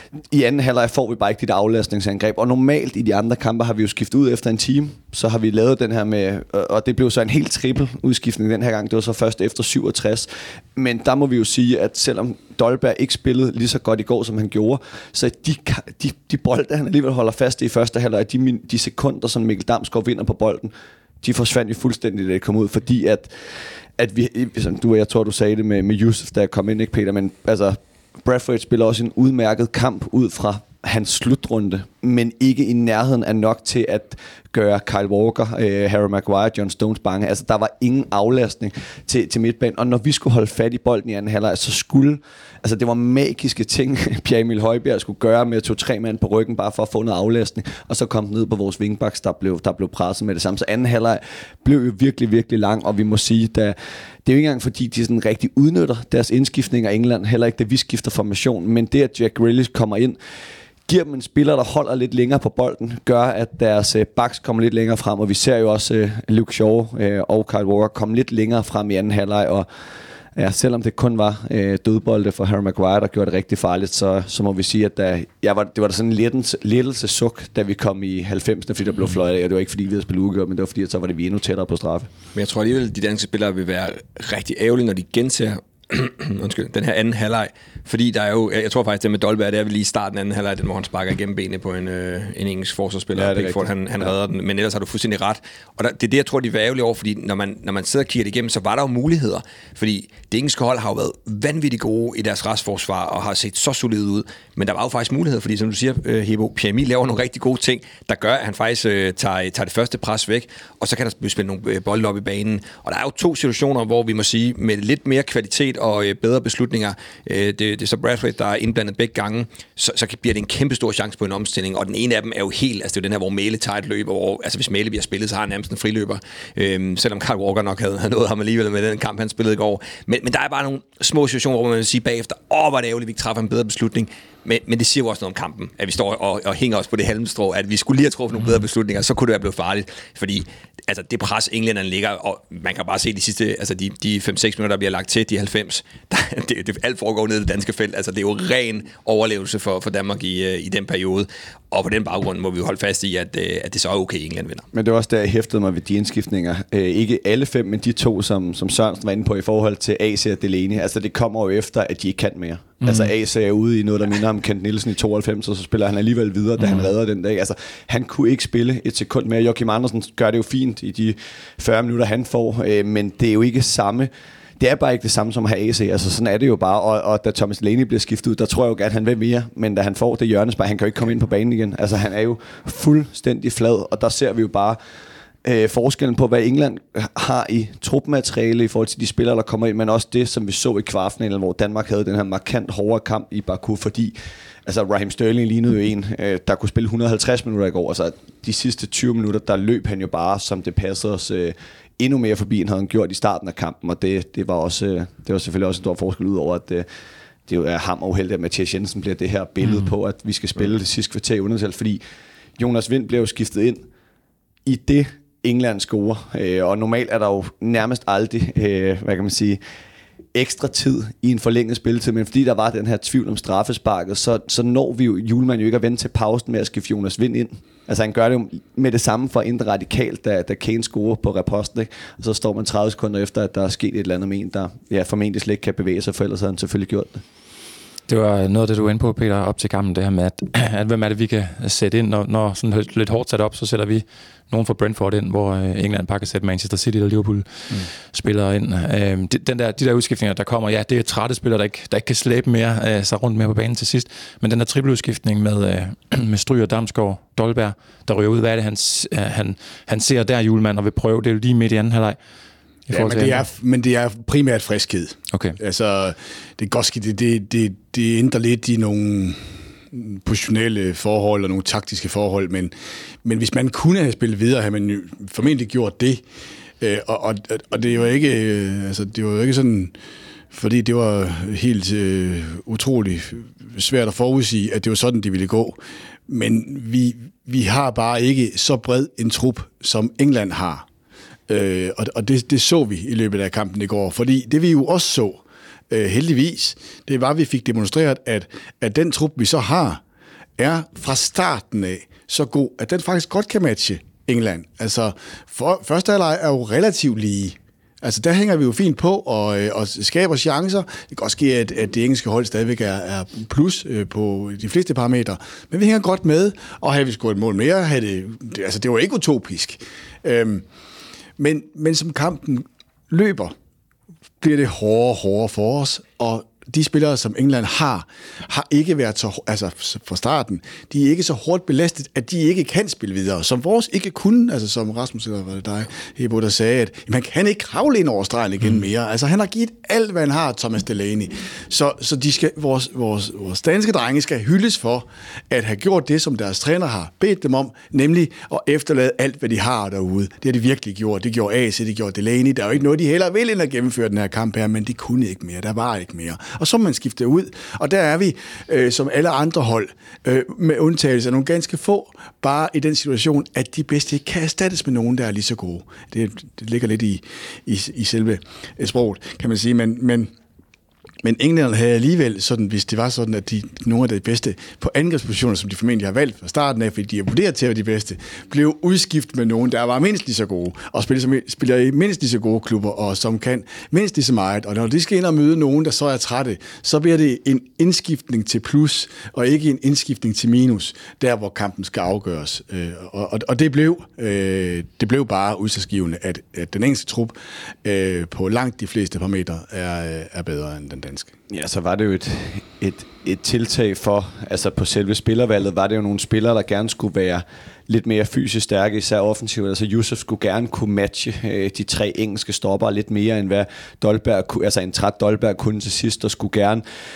i anden halvleg får vi bare ikke de der aflastningsangreb, og normalt i de andre kampe har vi jo skiftet ud efter en time, så har vi lavet den her med, og det blev så en helt trippel udskiftning den her gang, det var så først efter syvogtres, men der må vi jo sige, at selvom Dolberg ikke spillede lige så godt i går, som han gjorde, så de, de, de bolde, han alligevel holder fast i første halvleg, de, de sekunder, som Mikkel Damsgaard vinder på bolden, de forsvandt jo fuldstændig, da det kom ud, fordi at, at vi, som du og jeg tror, du sagde det med, med Yusuf, der kom ind, ikke Peter, men altså, Bradford spiller også en udmærket kamp ud fra hans slutrunde, men ikke i nærheden af nok til at gøre Kyle Walker, øh, Harry Maguire, John Stones bange. Altså, der var ingen aflastning til, til midtbanen, og når vi skulle holde fat i bolden i anden halvleg, så skulle, altså det var magiske ting, Pierre Emil Højbjerg skulle gøre med to-tre mand på ryggen, bare for at få noget aflastning, og så kom den ned på vores wingbacks, der blev, der blev presset med det samme. Så anden halvleg blev jo virkelig, virkelig lang, og vi må sige, da, det er jo ikke engang fordi, de sådan rigtig udnytter deres indskiftning af England, heller ikke da vi skifter formation, men det, at Jack Grealish kommer ind, giver dem en spiller, der holder lidt længere på bolden, gør, at deres øh, backs kommer lidt længere frem, og vi ser jo også øh, Luke Shaw øh, og Kyle Walker komme lidt længere frem i anden halvleg, og ja, selvom det kun var øh, dødbolde for Harry Maguire, der gjorde det rigtig farligt, så, så må vi sige, at der, jeg var, det var der sådan en lettelse, lettelse suk, da vi kom i halvfemserne, fordi der blev fløjet af, og det var ikke fordi, vi havde spillet uafgjort, men det var fordi, at så var det vi endnu tættere på straffe. Men jeg tror alligevel, at de danske spillere vil være rigtig ærgerlige, når de gentager undskyld, den her anden halvleg, fordi der er jo, jeg tror faktisk, det med Dolberg, det er vel lige starten af anden halvleg, den hvor han sparker igennem benene på en, øh, en engelsk forsvarsspiller, ja, Pickford, han, han redder den, men ellers har du fuldstændig ret, og der, det er det, jeg tror, de er ærgerlige over, fordi når man, når man sidder og kigger det igennem, så var der jo muligheder, fordi det engelske hold har jo været vanvittigt gode i deres restforsvar, og har set så solid ud, men der var jo faktisk muligheder, fordi som du siger, øh, Hebo, Pierre Emil laver nogle rigtig gode ting, der gør, at han faktisk øh, tager, tager det første pres væk, og så kan der blive spillet nogle øh, bolde op i banen, og der er jo to situationer, hvor vi må sige, med lidt mere kvalitet og øh, bedre beslutninger, øh, det, det er så Bradford, der er indblandet begge gange, så, så bliver det en kæmpe stor chance på en omstilling, og den ene af dem er jo helt, altså det er jo den her, hvor Mæle tager et løb, hvor, altså hvis Mæle bliver spillet, så har han nærmest en friløber, øh, selvom Kyle Walker nok havde, havde nået ham alligevel med den kamp, han spillede i går, men, men der er bare nogle små situationer, hvor man vil sige bagefter, åh, hvor er det ærgerligt, vi ikke træffer en bedre beslutning, Men, men det siger jo også noget om kampen, at vi står og, og hænger os på det halmstrå, at vi skulle lige have truffet nogle bedre beslutninger, så kunne det være blevet farligt, fordi altså, det pres, englænderne ligger, og man kan bare se de sidste, altså de, de fem seks minutter, der bliver lagt til, de halvfems, der, det, det, alt foregår ned i det danske felt, altså det er jo ren overlevelse for, for Danmark i, i den periode, og på den baggrund må vi jo holde fast i, at, at det så er okay, England vinder. Men det var også der, jeg hæftede mig ved de indskiftninger. Øh, ikke alle fem, men de to, som, som Sørensen var inde på i forhold til A C og Delaney. Altså det kommer jo efter, at de ikke kan mere. Mm. Altså A C er ude i noget, der minder om Kent Nielsen i tooghalvfems, og så spiller han alligevel videre, da mm. han redder den dag. Altså han kunne ikke spille et sekund mere. Joachim Andersen gør det jo fint i de fyrre minutter, han får, øh, men det er jo ikke samme. Det er bare ikke det samme som at have A C, altså sådan er det jo bare, og, og da Thomas Delaney bliver skiftet ud, der tror jeg jo, at han vil mere, men da han får det hjørnespark, han kan jo ikke komme ind på banen igen, altså han er jo fuldstændig flad, og der ser vi jo bare øh, forskellen på, hvad England har i trupmateriale i forhold til de spillere, der kommer ind, men også det, som vi så i kvartfinalen, hvor Danmark havde den her markant hårdere kamp i Baku, fordi altså Raheem Sterling lignede jo en, øh, der kunne spille et hundrede og halvtreds minutter i går, altså de sidste tyve minutter, der løb han jo bare, som det passede os øh, endnu mere forbi, end havde han gjort i starten af kampen, og det, det var også det var selvfølgelig også en stor forskel ud over, at det, det jo er ham uheldigt, at Mathias Jensen bliver det her billede mm. på, at vi skal spille det sidste kvarter i undertal, fordi Jonas Wind blev jo skiftet ind i det, England scorer, øh, og normalt er der jo nærmest aldrig, øh, hvad kan man sige, ekstra tid i en forlænget spilletid, men fordi der var den her tvivl om straffesparket, så, så når vi jo Hjulmand jo ikke at vente til pausen med at skifte Jonas Wind ind. Altså han gør det jo med det samme for at ændre radikalt, da, da Kane scorer på reposten, ikke? Og så står man tredive sekunder efter, at der er sket et eller andet med en, der ja, formentlig slet ikke kan bevæge sig, for ellers havde han selvfølgelig gjort det. Det var noget af det, du var inde på, Peter, op til kampen, det her med, at, at hvem er det, vi kan sætte ind, når, når sådan lidt hårdt sat op, så sætter vi nogen fra Brentford ind, hvor England bare kan sætte Manchester City og Liverpool mm. spillere ind. Øhm, den der, de der udskiftninger, der kommer, ja, det er trætte spillere, der ikke, der ikke kan slæbe mere øh, sig rundt mere på banen til sidst, men den der trippeludskiftning med, øh, med Stryger, Damsgaard, Dolberg, der ryger ud, hvad er det, han, han, han ser der, Hjulmand, og vil prøve, det er jo lige midt i anden halvleg. Ja, men det, er, men det er primært friskhed. Okay. Altså, det, godt, det, det, det, det ændrer lidt i nogle positionelle forhold og nogle taktiske forhold, men, men hvis man kunne have spillet videre, havde man jo formentlig gjort det. Øh, og, og, og det er jo ikke, øh, altså, det var jo ikke sådan, fordi det var helt øh, utroligt svært at forudsige, at det var sådan, det ville gå. Men vi, vi har bare ikke så bred en trup, som England har. Øh, og og det, det så vi i løbet af kampen i går, fordi det vi jo også så, øh, heldigvis, det var, at vi fik demonstreret, at, at den trup, vi så har, er fra starten af så god, at den faktisk godt kan matche England. Altså, for, første halvleg er jo relativt lige. Altså, der hænger vi jo fint på og, og skaber chancer. Det kan også ske, at, at det engelske hold stadigvæk er, er plus øh, på de fleste parametre. Men vi hænger godt med, og havde vi scoret et mål mere, havde det, det, altså, det var ikke utopisk. Øhm, Men, men som kampen løber, bliver det hårdere og hårdere for os, og de spillere, som England har, har ikke været så, altså fra starten, de er ikke så hårdt belastet, at de ikke kan spille videre. Som vores ikke kunne, altså som Rasmus, eller var det dig, Hebo, der sagde, at man kan ikke kravle ind over stregen igen mere. Altså han har givet alt, hvad han har, Thomas Delaney. Så, så de skal, vores, vores, vores danske drenge skal hyldes for, at have gjort det, som deres træner har bedt dem om, nemlig at efterlade alt, hvad de har derude. Det har de virkelig gjort. Det gjorde A C, det gjorde Delaney. Der er jo ikke noget, de heller vil ind at gennemføre den her kamp her, men de kunne ikke mere. Der var ikke mere. Og så man skifter ud, og der er vi, øh, som alle andre hold, øh, med undtagelse af nogle ganske få, bare i den situation, at de bedste ikke kan erstattes med nogen, der er lige så gode. Det, det ligger lidt i, i, i selve sproget, kan man sige, men, men Men England havde alligevel, sådan, hvis det var sådan, at de, nogle af de bedste på angrebspositioner, som de formentlig har valgt fra starten af, fordi de er vurderet til at være de bedste, blev udskiftet med nogen, der var mindst lige så gode, og spiller, som, spiller i mindst lige så gode klubber, og som kan mindst lige så meget. Og når de skal ind og møde nogen, der så er trætte, så bliver det en indskiftning til plus, og ikke en indskiftning til minus, der hvor kampen skal afgøres. Og, og, og det, blev, øh, det blev bare udslagsgivende, at, at den engelske trup øh, på langt de fleste parametre er, er bedre end den danske. Ja, så var det jo et, et, et tiltag for, altså på selve spillervalget, var det jo nogle spillere, der gerne skulle være lidt mere fysisk stærke, især offensivt. Altså Yusuf skulle gerne kunne matche øh, de tre engelske stoppere lidt mere, end hvad Dolberg, altså en træt Dolberg kunne til sidst, og skulle gerne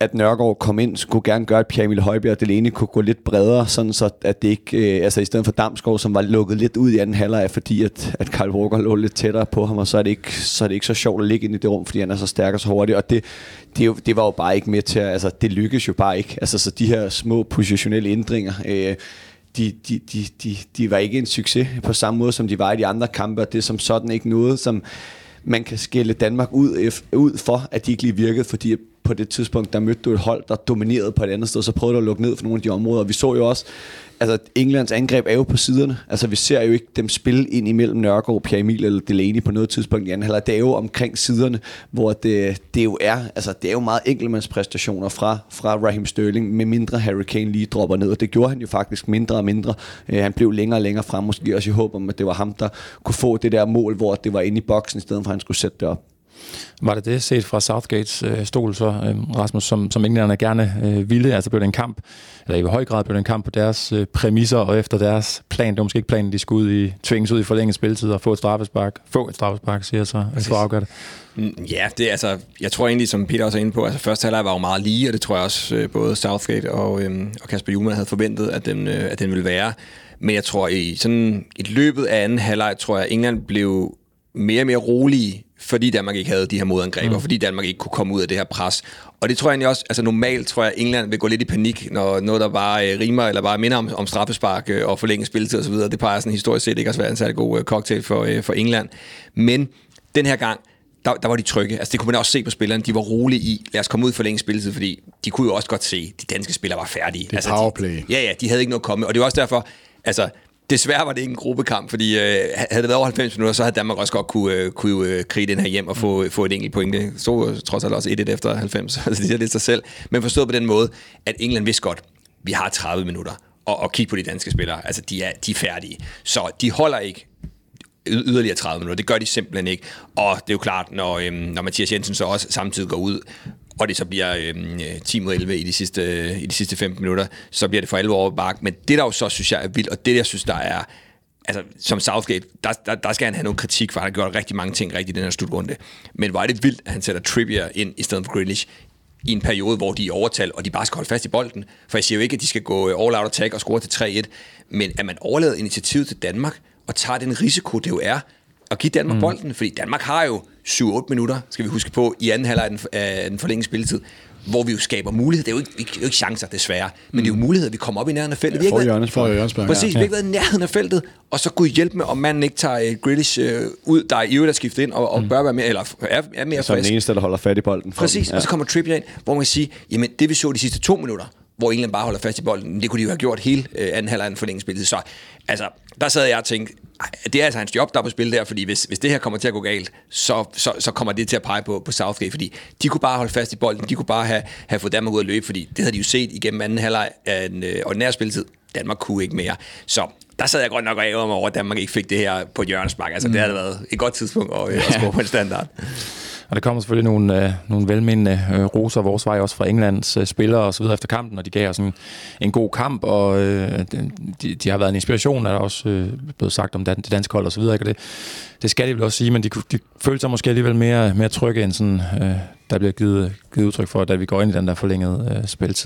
at Nørgaard kom ind, skulle gerne gøre, at Pierre-Emil Højbjerg og Delaney kunne gå lidt bredere, sådan så at det ikke, øh, altså i stedet for Damsgaard, som var lukket lidt ud i anden halvleg, fordi at, at Kyle Walker lå lidt tættere på ham, og så er, det ikke, så er det ikke så sjovt at ligge ind i det rum, fordi han er så stærk og så hurtig, og det, det, jo, det var jo bare ikke med til at, altså det lykkedes jo bare ikke, altså så de her små positionelle ændringer, øh, De, de, de, de, de var ikke en succes på samme måde, som de var i de andre kampe, og det er som sådan ikke noget, som man kan skille Danmark ud, ud for, at de ikke lige virkede, fordi på det tidspunkt, der mødte du et hold, der dominerede på et andet sted, så prøvede du at lukke ned for nogle af de områder. Vi så jo også, altså Englands angreb er jo på siderne. Altså vi ser jo ikke dem spille ind imellem Nørgaard, Pierre-Emil eller Delaney på noget tidspunkt i anden halvleg. Det er jo omkring siderne, hvor det, det jo er, altså det er jo meget enkeltmandspræstationer fra, fra Raheem Sterling, med mindre Harry Kane lige dropper ned, og det gjorde han jo faktisk mindre og mindre. Uh, han blev længere og længere frem, måske også i håb om, at det var ham, der kunne få det der mål, hvor det var inde i boksen, i stedet for at han skulle sætte det op. Var det det set fra Southgates øh, stol så, øh, Rasmus, som, som englænderne gerne øh, ville? Altså blev det en kamp, eller i høj grad blev det en kamp på deres øh, præmisser og efter deres plan. Det var måske ikke planen, de skulle ud i, tvinges ud i forlænget spilletid og få et straffespark. Få et straffespark, siger så, for at afgøre det. Ja, det altså, jeg tror egentlig, som Peter også er inde på, altså første halvleg var jo meget lige, og det tror jeg også øh, både Southgate og, øh, og Kasper Hjulmand havde forventet, at den, øh, at den ville være. Men jeg tror, i sådan et løbet af anden halvleg, tror jeg, England blev mere og mere rolige, fordi Danmark ikke havde de her modangreb, mm. og fordi Danmark ikke kunne komme ud af det her pres. Og det tror jeg egentlig også, altså normalt tror jeg, England vil gå lidt i panik, når noget, der bare øh, rimer, eller bare minder om, om straffespark øh, og forlænget spilletid osv. Det peger sådan historisk set ikke også være en særlig god øh, cocktail for, øh, for England. Men den her gang, der, der var de trygge. Altså det kunne man også se på spillerne. De var rolige i, lad os komme ud i forlænget spilletid, fordi de kunne jo også godt se, at de danske spillere var færdige. Det er altså, powerplay. De, ja, ja, de havde ikke noget at komme. Og det var også derfor, altså desværre var det ikke en gruppekamp, fordi øh, havde det været over halvfems minutter, så havde Danmark også godt kunne, øh, kunne øh, krige den her hjem og få, få et enkelt point. Det stod trods alt også et et efter halvfems, så det siger lidt sig selv. Men forstået på den måde, at England vidste godt, vi har tredive minutter, og, og kigge på de danske spillere, altså de er, de er færdige. Så de holder ikke yderligere tredive minutter, det gør de simpelthen ikke. Og det er jo klart, når, øh, når Mathias Jensen så også samtidig går ud, og det så bliver øh, ti mod elleve i de sidste, i de sidste femten minutter, så bliver det for alvor over bakke. Men det der jo så, synes jeg er vildt, og det jeg synes, der er, altså som Southgate, der, der, der skal han have noget kritik, for han har gjort rigtig mange ting rigtigt i den her slutrunde. Men hvor er det vildt, at han sætter Trippier ind i stedet for Grealish i en periode, hvor de er overtal, og de bare skal holde fast i bolden. For jeg siger jo ikke, at de skal gå all out attack og score til tre et, men at man overlader initiativet til Danmark, og tager den risiko, det jo er, at give Danmark mm. bolden, fordi Danmark har jo syv otte minutter, skal vi huske på, i anden halvleg af den forlængede spilletid, hvor vi jo skaber mulighed. Det er jo ikke, det er jo ikke chancer, desværre, men mm. det er jo mulighed, at vi kommer op i nærheden af feltet. Ja, for Jørgens, for Jørgens, præcis, ja. Vi har ikke været i nærheden af feltet, og så kunne hjælpe med, om manden ikke tager uh, Grealish uh, ud, der er i øvrigt at skifte ind, og, og mm. bør være mere, eller er, er mere frisk. Som den eneste, der holder fat i bolden. Præcis, ja. Og så kommer Trippier ind, hvor man kan sige, jamen det vi så de sidste to minutter, hvor England bare holder fast i bolden, det kunne de jo have gjort hele øh, anden halvleg af den forlængede spilletid. Så altså, der sad jeg og tænkte, det er altså hans job, der er på spil der, fordi hvis, hvis det her kommer til at gå galt, så, så, så kommer det til at pege på, på Southgate, fordi de kunne bare holde fast i bolden, de kunne bare have, have fået Danmark ud at løbe, fordi det havde de jo set igennem anden halvleg af en øh, ordinær spilletid. Danmark kunne ikke mere. Så der sad jeg godt nok og ærgerede mig over, at Danmark ikke fik det her på et hjørnespark. Altså, mm. det havde været et godt tidspunkt at, øh, at score på en standard. Og der kommer selvfølgelig nogle, øh, nogle velmenende øh, roser vores vej også fra Englands øh, spillere og så videre efter kampen, og de gav os en, en god kamp, og øh, de, de har været en inspiration, er der også øh, blevet sagt om det danske hold og så videre, ikke? Og det, det skal de vel også sige, men de, de følte sig måske alligevel mere, mere trygge, end sådan, øh, der bliver givet, givet udtryk for, da vi går ind i den der forlængede øh, spilletid.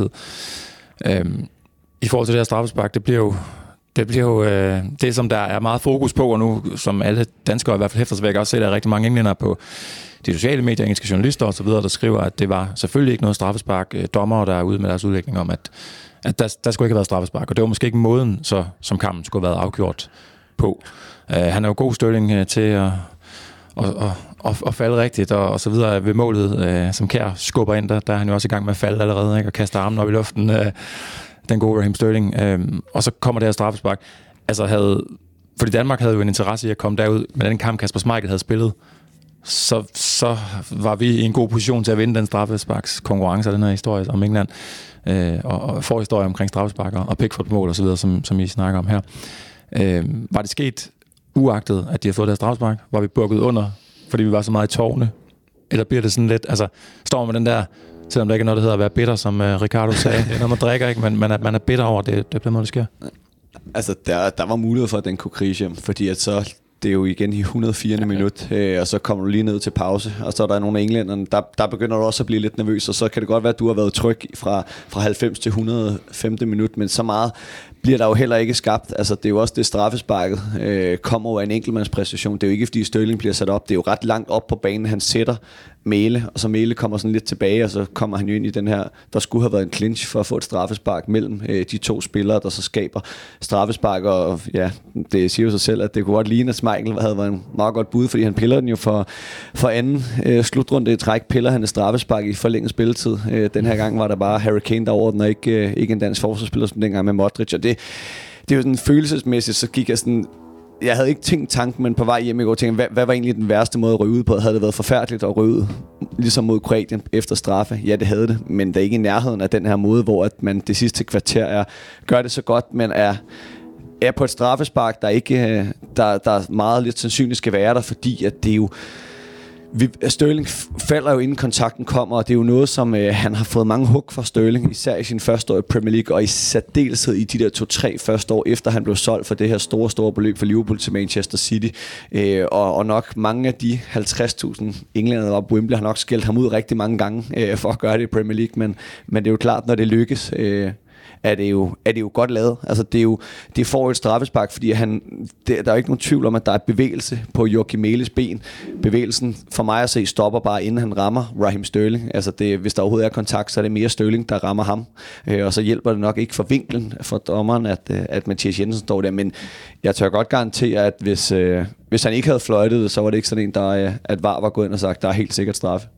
Øh, I forhold til det her straffespark, det bliver jo Det bliver jo øh, det, som der er meget fokus på, og nu, som alle danskere i hvert fald hæfter sig, vil jeg også se, at der er rigtig mange englænder på de sociale medier, engelske journalister og så videre, der skriver, at det var selvfølgelig ikke noget straffespark. Dommere, der er ude med deres udlægning om, at, at der, der skulle ikke have været straffespark, og det var måske ikke måden, så, som kampen skulle have været afgjort på. Uh, han er jo god Sterling uh, til at og, og, og, og falde rigtigt, og, og så videre ved målet, uh, som Kjær skubber ind, der, der er han jo også i gang med at falde allerede, ikke? Og kaster armen op i luften. Uh, den gode Raheem Sterling, øhm, og så kommer det her straffespark. Altså havde, fordi Danmark havde jo en interesse i at komme derud, med den kamp Kasper Schmeichel havde spillet, så, så var vi i en god position til at vinde den straffesparks konkurrence af den her historie om England, øh, og, og forhistorie omkring straffesparker, og Pickford-mål og så videre, som, som I snakker om her. Øh, var det sket uagtet, at de har fået det her straffespark? Var vi bukket under, fordi vi var så meget i tårne? Eller bliver det sådan lidt, altså står man med den der, selvom der ikke er noget, der hedder at være bitter, som uh, Ricardo sagde. Det er noget, man drikker, ikke? Men man er, man er bitter over det, det er på den måde, det sker. Altså, der, der var mulighed for, at den kunne krige hjem, fordi at så det er jo igen i et hundrede og fire. minut, øh, og så kommer du lige ned til pause, og så er der nogle af englænderne, der, der begynder du også at blive lidt nervøs, og så kan det godt være, at du har været tryg fra, fra halvfems til et hundrede og femte minut, men så meget bliver der jo heller ikke skabt. Altså, det er jo også det straffesparket øh, kommer jo af en enkeltmandspræstation. Det er jo ikke, fordi Sterling bliver sat op. Det er jo ret langt op på banen. Han sætter Mæle, og så Mæle kommer sådan lidt tilbage, og så kommer han jo ind i den her, der skulle have været en clinch for at få et straffespark mellem øh, de to spillere, der så skaber straffespark, og ja, det siger jo sig selv, at det kunne godt ligne, at Schmeichel havde været en meget godt bud, fordi han piller den jo for, for anden øh, slutrunde i træk, piller han et straffespark i forlænget spilletid. Øh, den her gang var der bare Harry Kane derovre, den, og ikke, øh, ikke en dansk forsvarsspiller, som dengang med Modric, og det, det er jo sådan følelsesmæssigt, så gik jeg sådan, jeg havde ikke tænkt tanken, men på vej hjem i går tænkte, hvad, hvad var egentlig den værste måde at ryge ud på? Havde det været forfærdeligt at ryge ud, ligesom mod Kroatien efter straffe? Ja, det havde det, men der er ikke i nærheden af den her måde, hvor at man det sidste kvarter er, gør det så godt, men er, er på et straffespark, der ikke der, der meget lidt sandsynligt skal være der, fordi at det er jo Vi, Sterling falder jo inden kontakten kommer, og det er jo noget, som øh, han har fået mange hug fra Sterling, især i sin første år i Premier League, og i særdeleshed i de der to-tre første år, efter han blev solgt for det her store, store beløb for Liverpool til Manchester City. Øh, og, og nok mange af de halvtreds tusind englænder, der var på Wembley, har nok skældt ham ud rigtig mange gange øh, for at gøre det i Premier League, men, men det er jo klart, når det lykkes, øh, er det jo, er det jo godt lavet. Altså, det er jo det får et straffespark, fordi han, det, der er jo ikke nogen tvivl om, at der er bevægelse på Joachim Mæles ben. Bevægelsen for mig at se stopper bare, inden han rammer Raheem Sterling. Altså, det, hvis der overhovedet er kontakt, så er det mere Sterling, der rammer ham. Øh, og så hjælper det nok ikke for vinklen for dommeren, at, at Mathias Jensen står der. Men jeg tør godt garantere, at hvis, øh, hvis han ikke havde fløjtet, så var det ikke sådan en, der, at V A R var gået ind og sagt, der er helt sikkert straffe.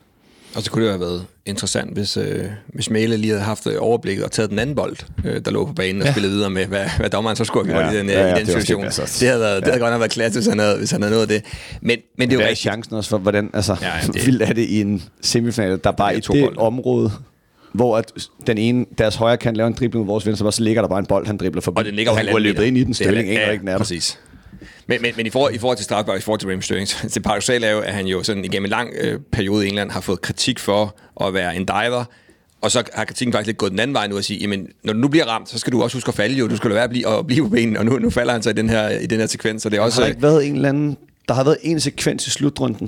Og så kunne det jo have været interessant, hvis, øh, hvis Mæle lige havde haft overblikket og taget den anden bold, øh, der lå på banen, og ja. spillet videre med, hvad, hvad dommeren så skulle have gjort ja. i den, ja, ja, i den situation. Det, det, det havde, været, ja. det havde godt nok været klasse, hvis han havde, hvis han havde nået det. Men, men det er jo rigtig chancen også for, hvordan altså, ja, ja, det, vildt er det i en semifinal, der bare i det bolden. Område, hvor at den ene, deres højre kan lave en dribling mod vores venstre, så ligger der bare en bold, han dribler forbi. Og den ligger og han går løbet ind i den Sterling, ja, ja, ikke nær. Præcis. Men, men, men i, forhold, i forhold til straffespark, i forhold til Raheem Sterling, det paradoksale er jo, at han jo sådan igennem en lang øh, periode i England har fået kritik for at være en diver, og så har kritikken faktisk lidt gået den anden vej nu at sige, jamen, når du nu bliver ramt, så skal du også huske at falde jo, du skal lade være at blive, at blive på benen, og nu, nu falder han så i den her, i den her sekvens. Så det er også, der har ikke været en eller anden, der har været en sekvens i slutrunden,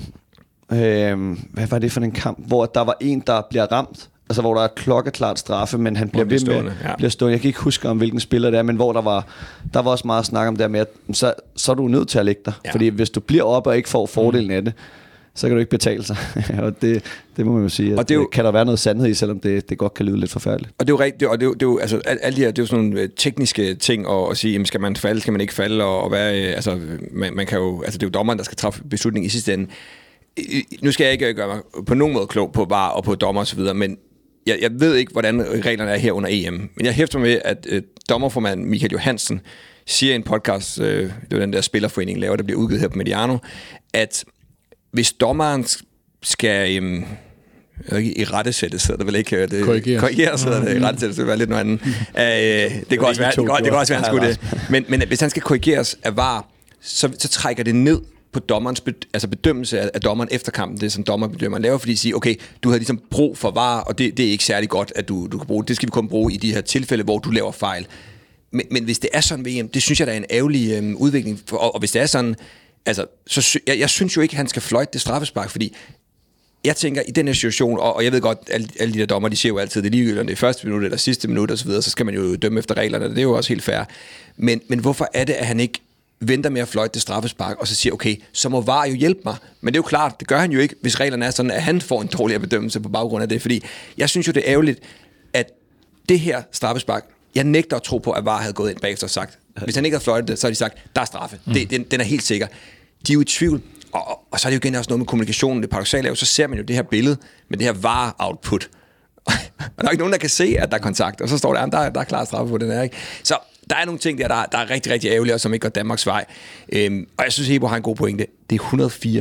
øh, hvad var det for en kamp, hvor der var en, der bliver ramt, altså hvor der er klokkeklart straffe, men han bliver ved med ja. bliver stående. Jeg kan ikke huske om hvilken spiller det er, men hvor der var der var også meget snak om det med, at så, så er du nødt til at lægge dig. Ja. Fordi hvis du bliver oppe og ikke får fordelen af det, så kan du ikke betale sig. Og det, det må man jo sige. Og det, jo, kan der være noget sandhed i, selvom det, det godt kan lyde lidt forfærdeligt. Og det er jo rigtigt, og det er jo, det er jo altså alle de her, det er jo sådan nogle tekniske ting at, at sige, jamen, skal man falde, skal man ikke falde, og, og hvad, altså man, man kan jo, altså det er jo dommeren, der skal træffe beslutning i sidste ende. Nu skal jeg ikke gøre mig på nogen måde klog på V A R og på dommer og så videre, men Jeg, jeg ved ikke, hvordan reglerne er her under E M, men jeg hæfter med, at øh, dommerformand Michael Johansen siger i en podcast, øh, det var den der spillerforening laver, der bliver udgivet her på Mediano, at hvis dommeren skal øh, i rettesættes, så er det vel ikke det, korrigeres, så det i rettesættes, det vil være lidt noget andet. øh, det kan også være, det kan, det kan også være, han skulle det. Men, men hvis han skal korrigeres af V A R, så, så trækker det ned på dommerens bed, altså bedømmelse af, af dommeren efter kampen, det er som dommerbedømmeren laver, fordi de siger, okay, du har ligesom brug for V A R, og det, det er ikke særlig godt, at du, du kan bruge det. Det skal vi kun bruge i de her tilfælde, hvor du laver fejl. Men, men hvis det er sådan V M, det synes jeg, der er en ærgerlig øhm, udvikling. For, og, og hvis det er sådan, altså, så sy- jeg, jeg synes jo ikke, han skal fløjte det straffespark, fordi jeg tænker, i den her situation, og, og jeg ved godt, alle, alle de der dommer, de siger jo altid, det er ligegyldigt, om det er første minut eller sidste minut og så videre, så skal man jo dømme efter reglerne, det er jo også helt fair. Men, men hvorfor er det, at han ikke venter med at fløjte det straffespark, og så siger, okay, så må V A R jo hjælpe mig. Men det er jo klart, det gør han jo ikke, hvis reglerne er sådan, at han får en dårligere bedømmelse på baggrund af det. Fordi jeg synes jo, det er ærgerligt, at det her straffespark, jeg nægter at tro på, at V A R havde gået ind bagefter og sagt, hvis han ikke havde fløjtet det, så har de sagt, der er straffe. Mm. Det, den, den er helt sikker. De er jo i tvivl. Og, og, og så er det jo igen også noget med kommunikationen, det paradoksale er jo, så ser man jo det her billede med det her V A R-output. Og der er ikke nogen, der kan se, at der er kontakt. Og så står der, at der er, der er klar straffe på den her, ikke? Så der er nogle ting der, der, der er rigtig, rigtig ærgerlige, og som ikke går Danmarks vej. Øhm, og jeg synes, Hebo har en god pointe. Det er et hundrede og fire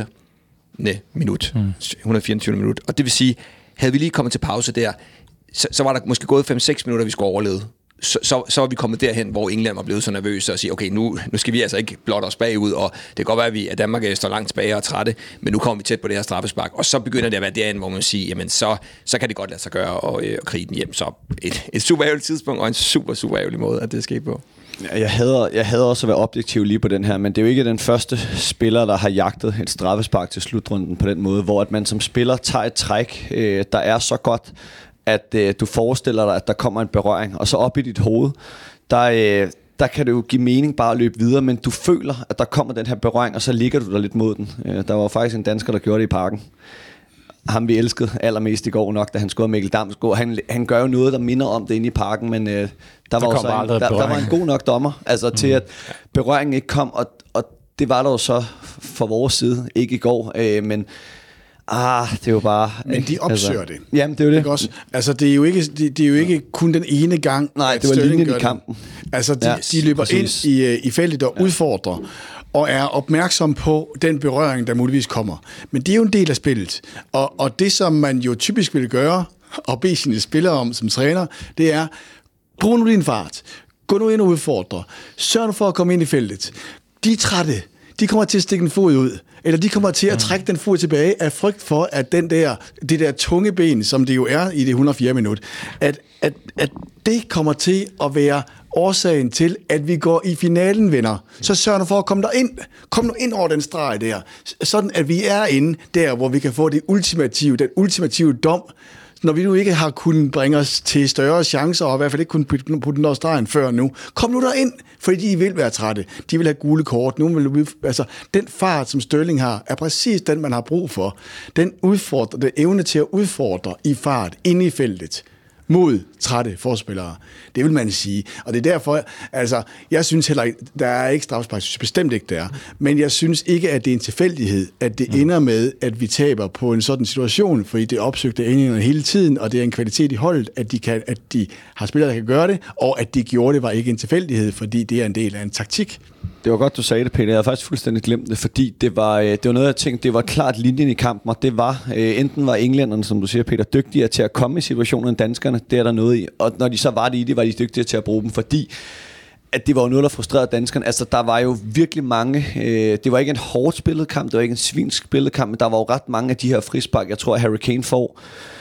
minut. Mm. et hundrede og fireogtyve minut. Og det vil sige, havde vi lige kommet til pause der, så, så var der måske gået fem seks minutter, vi skulle overleve. Så, så, så var vi kommet derhen, hvor England var blevet så nervøse og sige, okay, nu, nu skal vi altså ikke blotte os bagud, og det kan godt være, at, vi, at Danmark står langt tilbage og er trætte, men nu kommer vi tæt på det her straffespark, og så begynder det at være derinde, hvor man siger, jamen så, så kan det godt lade sig gøre og, øh, og krige den hjem. Så et, et super ærgerligt tidspunkt, og en super, super ærgerlig måde, at det sker på. Jeg hader, jeg hader også at være objektiv lige på den her, men det er jo ikke den første spiller, der har jagtet et straffespark til slutrunden på den måde, hvor at man som spiller tager et træk, øh, der er så godt, at øh, du forestiller dig, at der kommer en berøring, og så op i dit hoved, der, øh, der kan det jo give mening bare at løbe videre, men du føler, at der kommer den her berøring, og så ligger du der lidt mod den. Øh, der var faktisk en dansker, der gjorde det i Parken. Ham vi elskede allermest i går nok, da han scorede Mikkel Damsgaard. Han, han gør jo noget, der minder om det inde i Parken, men øh, der, var også en, der, der var en god nok dommer, altså mm. til at berøringen ikke kom, og, og det var der jo så fra vores side, ikke i går, øh, men ah, det er jo bare... Men de opsøger altså, det. Jamen, det er jo det. Ikke også? Altså, det er jo ikke, det, det er jo ikke kun den ene gang, nej, det var linjen i kampen. Altså, de, ja, de løber præcis. ind i, i feltet og ja. udfordrer, og er opmærksom på den berøring, der muligvis kommer. Men det er jo en del af spillet. Og, og det, som man jo typisk vil gøre, og bede sine spillere om som træner, det er, brug nu din fart. Gå nu ind og udfordre. Sørg nu for at komme ind i feltet. De er trætte. De kommer til at stikke en fod ud. Eller de kommer til at trække den fod tilbage af frygt for, at den der, det der tunge ben, som det jo er i det et hundrede og fjerde minut, at, at, at det kommer til at være årsagen til, at vi går i finalen, venner. Så sørg nu for at komme der ind. Kom nu ind over den streg der. Sådan, at vi er inde der, hvor vi kan få det ultimative, den ultimative dom, når vi nu ikke har kunnet bringe os til større chancer, og i hvert fald ikke kunne putte den over stregen før nu. Kom nu derind, fordi de vil være trætte. De vil have gule kort. Nu vil, altså, den fart, som Sterling har, er præcis den, man har brug for. Den udfordrer, den evne til at udfordre i fart inde i feltet mod trætte forspillere. Det vil man sige. Og det er derfor, altså, jeg synes heller ikke, der er ikke straffespark, bestemt ikke der. Men jeg synes ikke, at det er en tilfældighed, at det ender med, at vi taber på en sådan situation, fordi det er opsøgte endingerne hele tiden, og det er en kvalitet i holdet, at de, kan, at de har spillere, der kan gøre det, og at de gjorde det, var ikke en tilfældighed, fordi det er en del af en taktik. Det var godt, du sagde det, Peter. Jeg havde faktisk fuldstændig glemt det, fordi det var, det var noget, jeg tænkte, det var klart linjen i kampen, og det var, øh, enten var englænderne, som du siger, Peter, dygtigere til at komme i situationen end danskerne, det er der noget i, og når de så var det i det, var de dygtigere til at bruge dem, fordi at det var jo noget, der frustrerede danskerne. Altså, der var jo virkelig mange, øh, det var ikke en hårdt spillet kamp, det var ikke en svinsk spillet kamp, men der var jo ret mange af de her frispark, jeg tror, at Harry Kane får,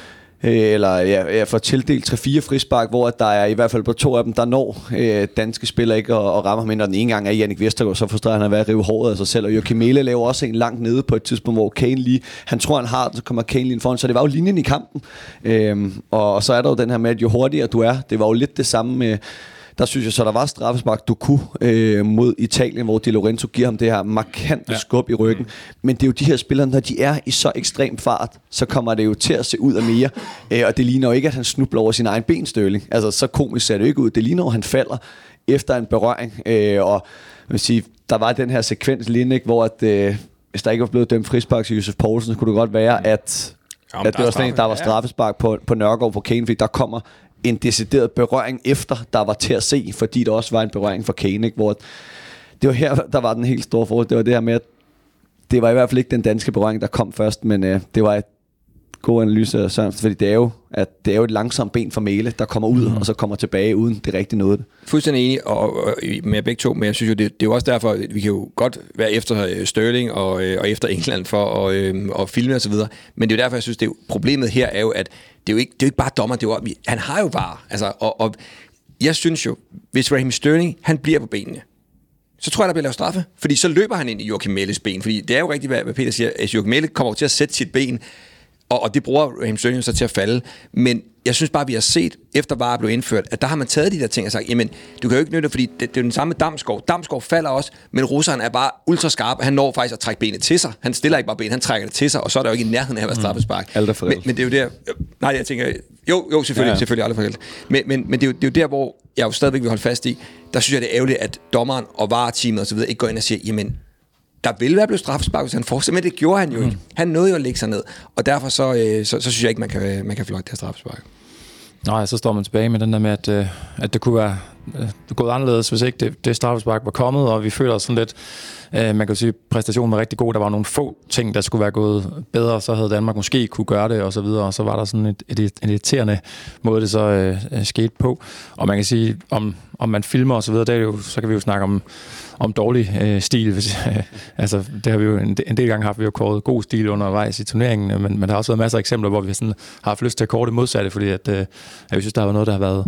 eller ja, jeg får tildelt tre fire frispark, hvor der er i hvert fald på to af dem, der når øh, danske spillere ikke at, at ramme ham ind, og den ene gang er Jannik Vestergaard, så frustrerer han at være at rive håret af sig selv, og Joachim Mæhle laver også en langt nede på et tidspunkt, hvor Kane lige, han tror han har den, så kommer Kane lige foran, så det var jo linjen i kampen, øhm, og, og så er der jo den her med, at jo hurtigere du er, det var jo lidt det samme med, der synes jeg så, der var straffespark, du kunne øh, mod Italien, hvor Di Lorenzo giver ham det her markante ja. skub i ryggen. Men det er jo de her spillere, når de er i så ekstrem fart, så kommer det jo til at se ud af mere. Øh, og det ligner jo ikke, at han snubler over sin egen ben, Sterling. Altså, så komisk ser det jo ikke ud. Det ligner jo, at han falder efter en berøring. Øh, og jeg vil sige, der var den her sekvens lige, hvor at, øh, hvis der ikke var blevet dømt frispark til Josef Poulsen, så kunne det godt være, at, Jamen, at det var sådan en, der var straffespark på, på Nørgaard på Kane, fordi der kommer en decideret berøring efter, der var til at se, fordi der også var en berøring for Kane, ikke? Hvor det var her, der var den helt store forskel. Det var det her med, at det var i hvert fald ikke den danske berøring, der kom først, men øh, det var et god analyse af Sørensen, fordi det er jo, at det er jo et langsomt ben for Mæhle, der kommer ud, mm. og så kommer tilbage uden det rigtige noget. Fuldstændig enig, og, og med begge to, men jeg synes jo, det, det er jo også derfor, at vi kan jo godt være efter Sterling og, og efter England for at, øh, at filme og så videre, men det er jo derfor, jeg synes, det er jo, problemet her er jo, at det er jo ikke, det er jo ikke bare dommer, det er jo, han har jo bare, altså, og, og jeg synes jo, hvis Raheem Sterling, han bliver på benene, så tror jeg, der bliver lavet straffe, fordi så løber han ind i Joachim Mæhles ben, fordi det er jo rigtigt, hvad Peter siger, at Joachim Mæhle kommer til at sætte sit ben, og, og det bruger Raheem Sterling så til at falde, men jeg synes bare, vi har set, efter V A R blev indført, at der har man taget de der ting og sagt, jamen, du kan jo ikke nytte, fordi det, det er jo den samme med Damsgaard. Damsgaard falder også, men russeren er bare ultra skarp, han når faktisk at trække benet til sig. Han stiller ikke bare benet, han trækker det til sig, og så er der jo ikke i nærheden af at være straffespark. Mm. Men, men det er jo der, nej, jeg tænker, jo, jo, selvfølgelig, ja, ja. selvfølgelig aldrig forkert. Men, men, men det, er jo, det er jo der, hvor jeg jo stadigvæk vil holde fast i, der synes jeg, det er ærgerligt, at dommeren og V A R-teamet og så videre ikke går ind og siger, jamen, der ville være blevet straffespark, hvis han fortsætter, men det gjorde han jo ikke. Han nåede jo at lægge sig ned, og derfor så, øh, så, så synes jeg ikke, man kan, man kan fløjte det her straffespark. Nej, så står man tilbage med den der med, at, øh, at det kunne være øh, gået anderledes, hvis ikke det, det straffespark var kommet, og vi føler os sådan lidt, øh, man kan sige, præstationen var rigtig god, der var nogle få ting, der skulle være gået bedre, så havde Danmark måske kunne gøre det, og så videre, og så var der sådan et, et, et irriterende måde, det så øh, skete på, og man kan sige, om, om man filmer og så videre, det er jo, så kan vi jo snakke om, om dårlig øh, stil. Hvis, øh, altså, det har vi jo en, en del gange haft, vi jo kåret god stil undervejs i turneringen, men, men der har også været masser af eksempler, hvor vi sådan har haft lyst til at kåre det modsatte, fordi at, øh, at vi synes, der har været noget, der har været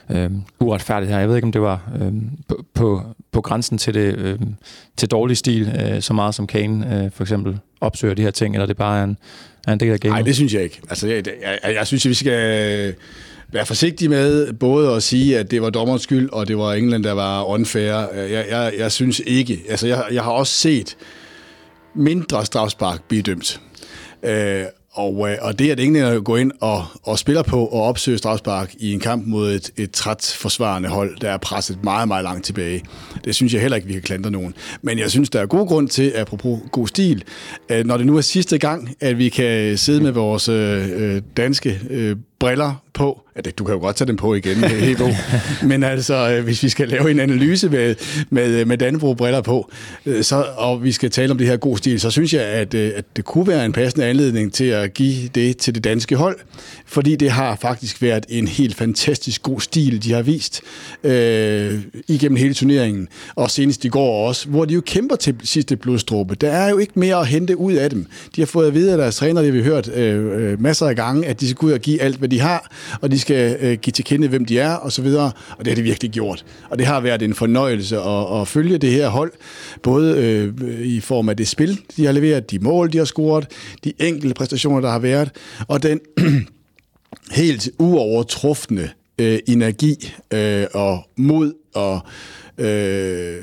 øh, uretfærdigt her. Jeg ved ikke, om det var øh, på, på, på grænsen til det øh, til dårlig stil, øh, så meget som Kane øh, for eksempel opsøger de her ting, eller det bare er en, er en del af gamet? Nej, det synes jeg ikke. Altså, jeg, jeg, jeg synes, at vi skal være forsigtige med både at sige, at det var dommerens skyld, og det var England, der var unfair. Jeg, jeg, jeg synes ikke. Altså, jeg, jeg har også set mindre strafspark blive dømt. Øh, Og, og det, at englænder går ind og, og spiller på og opsøger strafspark i en kamp mod et, et træt forsvarende hold, der er presset meget, meget langt tilbage, det synes jeg heller ikke, vi kan klandre nogen. Men jeg synes, der er god grund til, apropos god stil, at når det nu er sidste gang, at vi kan sidde med vores øh, danske øh, briller på. Du kan jo godt tage dem på igen, Hebo. Men altså, hvis vi skal lave en analyse med, med, med Dannebrog-briller på, så, og vi skal tale om det her god stil, så synes jeg, at, at det kunne være en passende anledning til at give det til det danske hold, fordi det har faktisk været en helt fantastisk god stil, de har vist øh, igennem hele turneringen, og senest i går også, hvor de jo kæmper til sidste blodstråbe. Der er jo ikke mere at hente ud af dem. De har fået at vide af deres træner, det har vi hørt øh, masser af gange, at de skal ud og give alt, hvad de har, og de skal øh, give til kende, hvem de er, og så videre, og det har de virkelig gjort. Og det har været en fornøjelse at, at følge det her hold, både øh, i form af det spil, de har leveret, de mål, de har scoret, de enkelte præstationer, der har været, og den helt uovertrufne øh, energi øh, og mod og øh,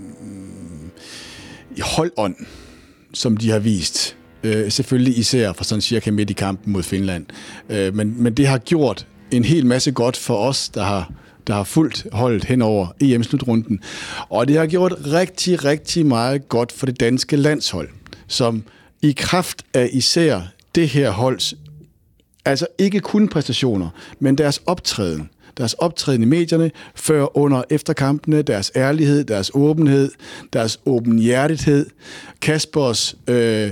holdånd, som de har vist. Øh, selvfølgelig især for sådan cirka midt i kampen mod Finland. Øh, men, men det har gjort en hel masse godt for os, der har, der har fulgt holdet hen over E M-slutrunden. Og det har gjort rigtig, rigtig meget godt for det danske landshold, som i kraft af især det her holds, altså ikke kun præstationer, men deres optræden, deres optræden i medierne, før, under, efter kampene, deres ærlighed, deres åbenhed, deres åbenhjertighed, Kaspers øh,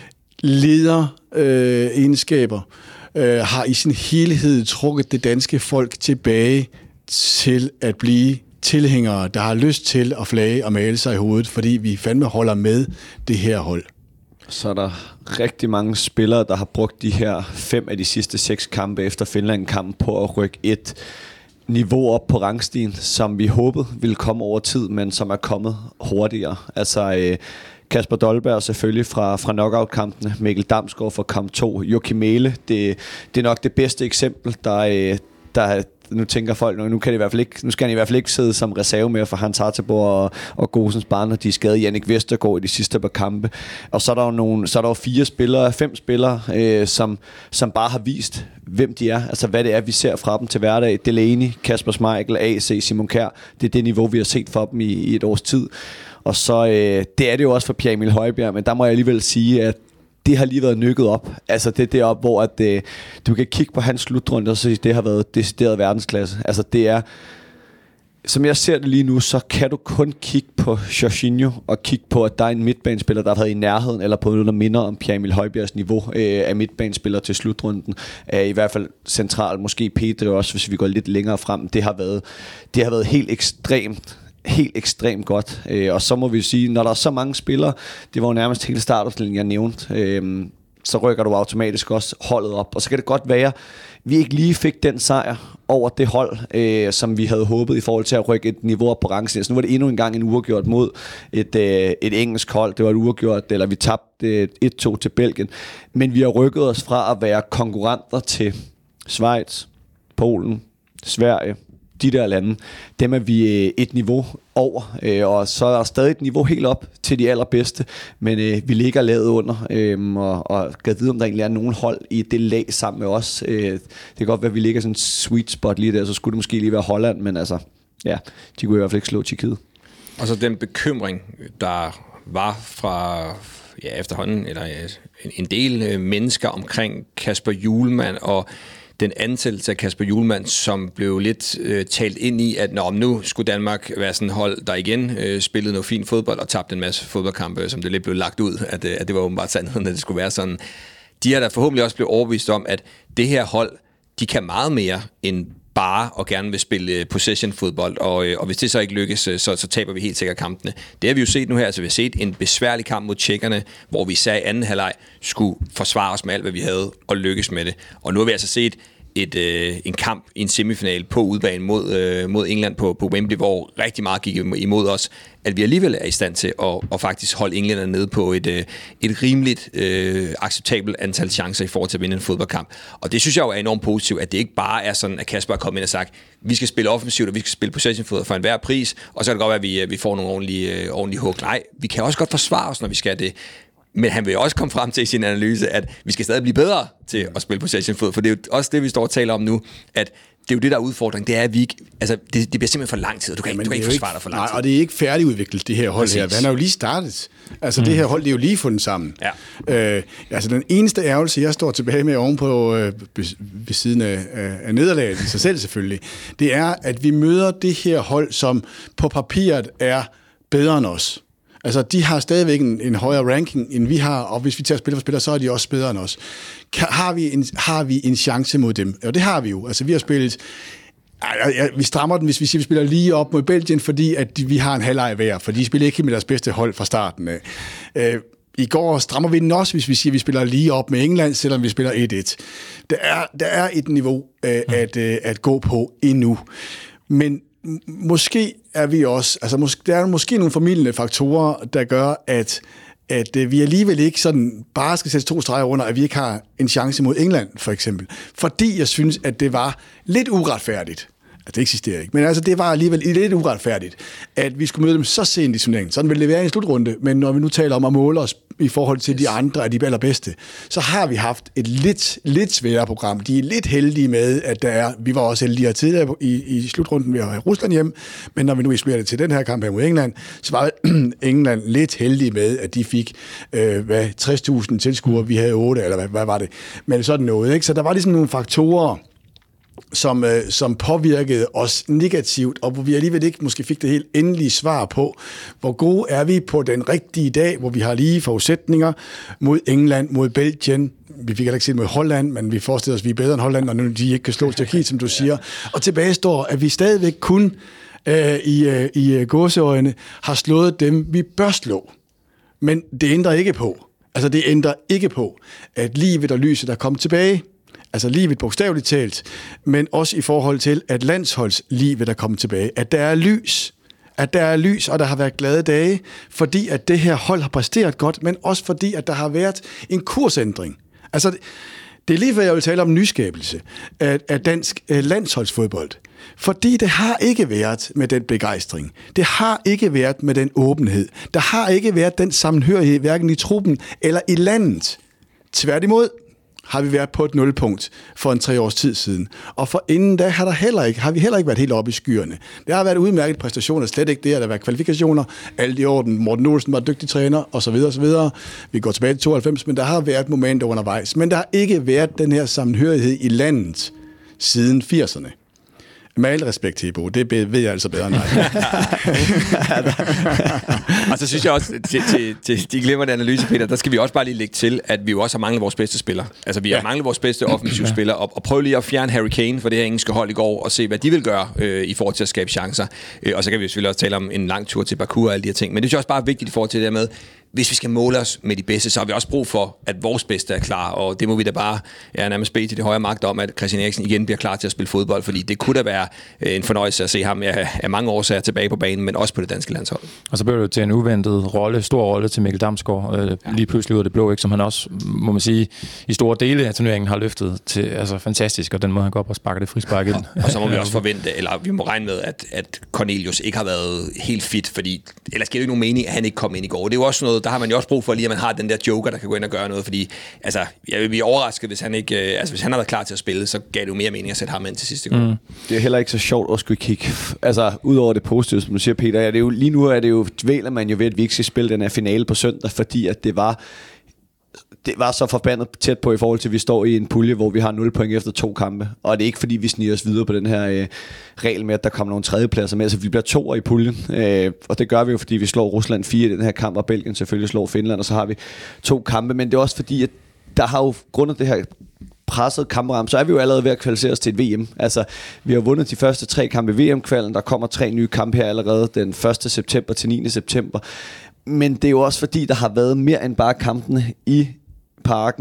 lederegenskaber, øh, har i sin helhed trukket det danske folk tilbage til at blive tilhængere, der har lyst til at flage og male sig i hovedet, fordi vi fandme holder med det her hold. Så er der rigtig mange spillere, der har brugt de her fem af de sidste seks kampe efter Finland-kampen på at rykke et niveau op på rangstigen, som vi håbede ville komme over tid, men som er kommet hurtigere. Altså øh, Kasper Dolberg selvfølgelig fra, fra knockout-kampene, Mikkel Damsgaard fra kamp to, Joachim Mæhle, det, det er nok det bedste eksempel, der, øh, der nu tænker folk, nu, kan det i hvert fald ikke, nu skal han i hvert fald ikke sidde som reserve mere for Hans Hartebor og, og Gosens Barn, og de er skadet Jannik Vestergaard i de sidste par kampe. Og så er der jo, nogle, så er der jo fire spillere, fem spillere, øh, som, som bare har vist, hvem de er. Altså hvad det er, vi ser fra dem til hverdag. Delaney, Kasper Schmeichel, A C, Simon Kjær. Det er det niveau, vi har set for dem i, i et års tid. Og så øh, det er det jo også for Pierre Emil Højbjerg, men der må jeg alligevel sige, at det har lige været nykket op. Altså det er deroppe, hvor at, øh, du kan kigge på hans slutrunde og sige, at det har været decideret verdensklasse. Altså det er, som jeg ser det lige nu, så kan du kun kigge på Jorginho og kigge på, at der er en midtbanespiller, der har været i nærheden, eller på noget, der minder om Pierre Emil Højbjergs niveau øh, af midtbanespiller til slutrunden. Øh, I hvert fald centralt, måske Pedro også, hvis vi går lidt længere frem. Det har været, det har været helt ekstremt helt ekstremt godt. Øh, og så må vi sige, når der er så mange spillere, det var jo nærmest hele startopstillingen, jeg nævnte, øh, så rykker du automatisk også holdet op. Og så kan det godt være, vi ikke lige fik den sejr over det hold, øh, som vi havde håbet i forhold til at rykke et niveau op på rangstigen. Så nu var det endnu en gang en uafgjort mod et, øh, et engelsk hold. Det var et uafgjort, eller vi tabte et to til Belgien. Men vi har rykket os fra at være konkurrenter til Schweiz, Polen, Sverige, de der lande, dem er vi et niveau over, øh, og så er der stadig et niveau helt op til de allerbedste, men øh, vi ligger lavet under, øh, og, og kan vide, om der egentlig er nogen hold i det lag sammen med os. Øh, det kan godt være, at vi ligger sådan en sweet spot lige der, så skulle det måske lige være Holland, men altså, ja, de kunne i hvert fald ikke slå Tjekkiet. Og så den bekymring, der var fra ja, efterhånden, eller en, en del mennesker omkring Kasper Hjulmand, og den ansættelse af Kasper Hjulmand, som blev lidt øh, talt ind i, at når nu skulle Danmark være sådan et hold, der igen øh, spillede noget fint fodbold og tabte en masse fodboldkampe, som det lidt blev lagt ud, at, øh, at det var åbenbart sandheden, at det skulle være sådan. De har da forhåbentlig også blevet overbevist om, at det her hold, de kan meget mere end bare og gerne vil spille possession-fodbold, og, og hvis det så ikke lykkes, så, så taber vi helt sikkert kampene. Det har vi jo set nu her, altså vi har set en besværlig kamp mod tjekkerne, hvor vi især i anden halvleg skulle forsvare os med alt, hvad vi havde, og lykkes med det. Og nu har vi altså set et, øh, en kamp i en semifinal på udebane mod, øh, mod England på, på Wembley, hvor rigtig meget gik imod os, at vi alligevel er i stand til at, at faktisk holde englænderne nede på et, øh, et rimeligt øh, acceptabelt antal chancer i forhold til at vinde en fodboldkamp. Og det synes jeg jo er enormt positivt, at det ikke bare er sådan, at Kasper er kommet ind og sagt, vi skal spille offensivt, og vi skal spille possession-fodbold for enhver pris, og så kan det godt være, at vi, vi får nogle ordentlige, øh, ordentlige hug. Nej, vi kan også godt forsvare os, når vi skal det. Men han vil også komme frem til i sin analyse, at vi skal stadig blive bedre til at spille possession-fodbold, for det er jo også det, vi står og taler om nu, at det er jo det, der er udfordring. Det er, at vi ikke, altså, det, det bliver simpelthen for lang tid, og du kan, ja, ikke, du kan ikke forsvare dig for lang tid. Nej, og det er ikke færdigudviklet, det her hold. Præcis. Her. Han har jo lige startet. Altså, mm. det her hold, det er jo lige fundet sammen. Ja. Øh, altså, den eneste ærgelse, jeg står tilbage med ovenpå øh, ved siden af, af nederlaget, i sig selv selvfølgelig, det er, at vi møder det her hold, som på papiret er bedre end os. Altså, de har stadigvæk en, en højere ranking, end vi har, og hvis vi tager spiller for spiller, så er de også bedre end os. Kan, har, vi en, har vi en chance mod dem? Og det har vi jo. Altså, vi har spillet... Ja, ja, vi strammer den, hvis vi siger, vi spiller lige op mod Belgien, fordi at de, vi har en halvleg hver, for de spiller ikke med deres bedste hold fra starten af. Øh, I går strammer vi den også, hvis vi siger, vi spiller lige op med England, selvom vi spiller et et. Der er, der er et niveau øh, at, øh, at gå på endnu. Men måske er vi også, altså måske, der er måske nogle formidlende faktorer, der gør, at, at øh, vi alligevel ikke sådan bare skal sætte to streger under, at vi ikke har en chance mod England, for eksempel. Fordi jeg synes, at det var lidt uretfærdigt. Altså, det eksisterer ikke. Men altså, det var alligevel lidt uretfærdigt, at vi skulle møde dem så sent i turneringen. Sådan ville det være i en slutrunde, men når vi nu taler om at måle os i forhold til de andre af de allerbedste, så har vi haft et lidt, lidt sværere program. De er lidt heldige med, at der er, vi var også heldige tidligere i, i slutrunden ved at have Rusland hjem, men når vi nu isolerer det til den her kamp her mod England, så var England lidt heldige med, at de fik øh, hvad, tres tusind tilskuere, vi havde otte, eller hvad, hvad var det? Men sådan noget, ikke? Så der var ligesom nogle faktorer, som, øh, som påvirkede os negativt, og hvor vi alligevel ikke måske fik det helt endelige svar på, hvor gode er vi på den rigtige dag, hvor vi har lige forudsætninger mod England, mod Belgien. Vi fik heller ikke set mod Holland, men vi forestiller os, at vi er bedre end Holland, og nu de ikke kan slå Tjekkiet, som du siger. Og tilbage står, at vi stadigvæk kun øh, i, øh, i gåseøjne har slået dem, vi bør slå. Men det ændrer ikke på. Altså det ændrer ikke på, at livet og lyset er kommet tilbage. Altså livet bogstaveligt talt, men også i forhold til, at landsholdslivet er kommet tilbage. At der er lys, at der er lys, og der har været glade dage, fordi at det her hold har præsteret godt, men også fordi, at der har været en kursændring. Altså, det er lige før jeg vil tale om nyskabelse af, af dansk uh, landsholdsfodbold. Fordi det har ikke været med den begejstring. Det har ikke været med den åbenhed. Der har ikke været den sammenhørighed, hverken i truppen eller i landet. Tværtimod har vi været på et nulpunkt for en tre års tid siden. Og for inden da har, der heller ikke, har vi heller ikke været helt oppe i skyerne. Det har været udmærket præstationer, slet ikke det, at der har været kvalifikationer, alt i orden. Morten Olsen var dygtig træner, og så videre, og så videre. Vi går tilbage til tooghalvfems, men der har været momenter undervejs. Men der har ikke været den her sammenhørighed i landet siden firserne. Med al respekt til Ibo, det ved jeg altså bedre end dig. Og så synes jeg også, til, til, til de glimrende analyse, Peter, der skal vi også bare lige lægge til, at vi jo også har manglet vores bedste spillere. Altså vi har ja. manglet vores bedste offensive spillere, og, og prøv lige at fjerne Harry Kane for det her engelske hold i går, og se, hvad de vil gøre øh, i forhold til at skabe chancer. Øh, og så kan vi selvfølgelig også tale om en lang tur til Baku og alle de her ting. Men det er også bare vigtigt i forhold til det der med, hvis vi skal måle os med de bedste, så har vi også brug for, at vores bedste er klar, og det må vi da bare ja, nærmest bede til det højre magt om, at Christian Eriksen igen bliver klar til at spille fodbold, fordi det kunne da være en fornøjelse at se ham af mange årsager tilbage på banen, men også på det danske landshold. Og så blev det til en uventet rolle, stor rolle til Mikkel Damsgaard, øh, ja. lige pludselig ud af det blå, ikke, som han også, må man sige, i store dele af turneringen har løftet til, altså fantastisk, og den måde han går op og sparker det frispark ind. Og, og så må vi også forvente, eller vi må regne med, at, at Cornelius ikke har været helt fit, fordi ellers giver det ikke nogen mening, at han ikke kom ind i går. Det er jo også noget, der har man jo også brug for lige, at man har den der joker, der kan gå ind og gøre noget, fordi altså, jeg vil blive overrasket, hvis han ikke, altså hvis han har været klar til at spille, så gav det jo mere mening at sætte ham ind til sidste gang. Mm. Det er heller ikke så sjovt at skulle kigge, altså udover det positive, som du siger, Peter, ja, det er jo, lige nu er det jo, dvæler man jo ved, at vi ikke skal spille den her finale på søndag, fordi at det var det var så forbandet tæt på i forhold til, at vi står i en pulje, hvor vi har nul point efter to kampe. Og det er ikke, fordi vi sniger os videre på den her øh, regel med, at der kommer nogle tredjepladser med. Altså, vi bliver toer i puljen, øh, og det gør vi jo, fordi vi slår Rusland fire i den her kamp, og Belgien selvfølgelig slår Finland, og så har vi to kampe. Men det er også fordi, at der har jo grundet det her presset kampprogram, så er vi jo allerede ved at kvalificere os til et V M. Altså, vi har vundet de første tre kampe i V M-kvalden. Der kommer tre nye kampe her allerede den første september til niende september. Men det er jo også fordi, der har været mere end bare kampene i Parken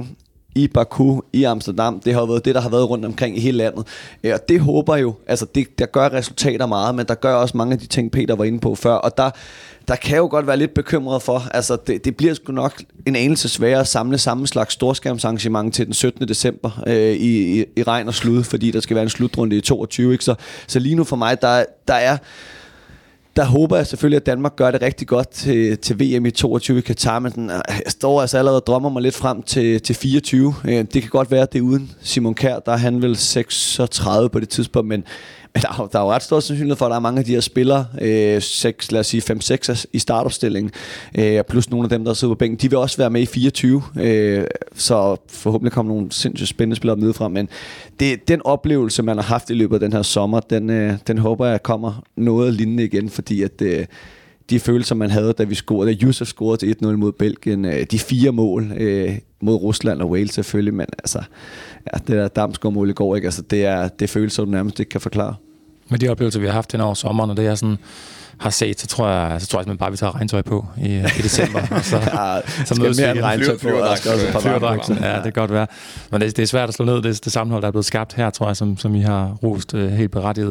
i Baku, i Amsterdam. Det har været det, der har været rundt omkring i hele landet. Og det håber jo, altså det, der gør resultater meget, men der gør også mange af de ting, Peter var inde på før. Og der, der kan jo godt være lidt bekymret for, altså det, det bliver sgu nok en anelse sværere at samle samme slags storskærmsarrangement til den syttende december øh, i, i, i regn og slud, fordi der skal være en slutrunde i toogtyve. Ikke? Så, så lige nu for mig, der, der er... Der håber jeg selvfølgelig, at Danmark gør det rigtig godt til, til V M i toogtyve i Katar, men den, jeg står altså allerede og drømmer mig lidt frem til, til fireogtyve. Det kan godt være, at det er uden Simon Kjær, der er han vel seksogtredive på det tidspunkt, men, men der, er, der er jo ret stor sandsynlighed for, at der er mange af de her spillere, øh, seks, lad os sige fem seks i startopstillingen, øh, plus nogle af dem, der sidder på bænken, de vil også være med i fireogtyve, øh, så forhåbentlig kommer nogle sindssygt spændende spillere nedefra, men det, den oplevelse, man har haft i løbet af den her sommer, den, øh, den håber jeg kommer noget lignende igen, fordi at øh, de følelser, man havde, da vi scorede, da Yusuf scorede til et nul mod Belgien, øh, de fire mål øh, mod Rusland og Wales selvfølgelig, men altså, ja, det der Damsgaard-mål i går, ikke? Altså, det er det følelser, du nærmest ikke kan forklare. Med de oplevelser, vi har haft hen over sommeren, og det jeg sådan har set, så tror jeg, så tror jeg, at bare vi tager regntøj på i, i december. Og så, ja, så skal mere end regntøj på, og skal også et par flyverdragten. Ja, det kan godt være. Men det, det er svært at slå ned, det, det sammenhold, der er blevet skabt her, tror jeg, som, som I har rost uh, helt berettiget.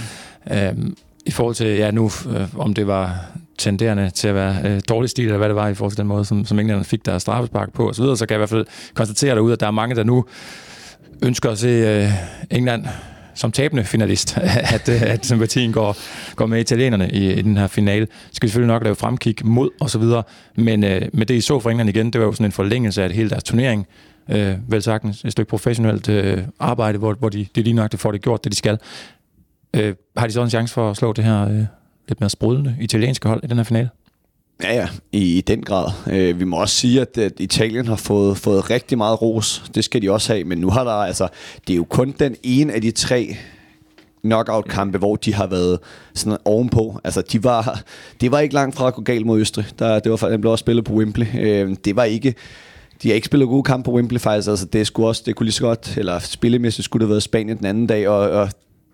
Um, I forhold til, ja nu, uh, om det var tenderende til at være uh, dårlig stil, eller hvad det var, i forhold til den måde, som, som englænderne fik deres straffespark på, og så videre, så kan jeg i hvert fald konstatere derude, at der er mange, der nu ønsker at se uh, England som tabende finalist, at, at sympatien går, går med italienerne i, i den her finale. Skal vi selvfølgelig nok lave fremkig mod og så videre, men øh, med det I så for England igen, det var jo sådan en forlængelse af det hele deres turnering. Øh, vel sagtens et stykke professionelt øh, arbejde, hvor, hvor de, de lige nok får det gjort, det de skal. Øh, har de så en chance for at slå det her øh, lidt mere sprudlende italienske hold i den her finale? Ja, ja, i, i den grad. Øh, vi må også sige, at, at Italien har fået, fået rigtig meget ros. Det skal de også have, men nu har der altså, det er jo kun den ene af de tre knockout-kampe, hvor de har været sådan ovenpå. Altså, de var, det var ikke langt fra at gå galt mod Østrig. Der, det var, den blev også spillet på Wembley. Øh, det var ikke... De har ikke spillet gode kampe på Wembley faktisk. Altså, det, skulle også, det kunne lige så godt, eller spillemæssigt skulle det have været Spanien den anden dag, og, og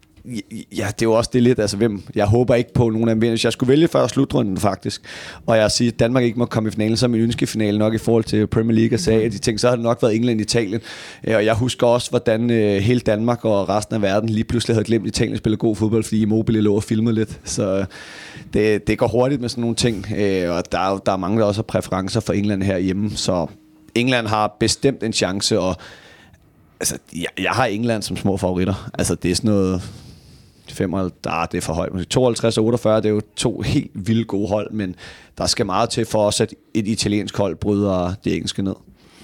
ja, det er jo også det lidt, altså hvem, jeg håber ikke på nogen af dem. Hvis jeg skulle vælge før slutrunden faktisk, og jeg siger, at Danmark ikke må komme i finalen, så er min ønskefinale nok i forhold til Premier League og sagde, at de ting, så har det nok været England og Italien. Og jeg husker også, hvordan hele Danmark og resten af verden lige pludselig havde glemt, at Italien spiller god fodbold, fordi Immobile lå og filmede lidt. Så det, det går hurtigt med sådan nogle ting, og der er, der er mange, der også har præferencer for England herhjemme, så England har bestemt en chance, og altså, jeg, jeg har England som små favoritter. Altså, det er sådan noget femoghalvtreds, ah, det er for højt. tooghalvtreds og otteogfyrre, det er jo to helt vildt gode hold, men der skal meget til for os, at et italiensk hold bryder det engelske ned.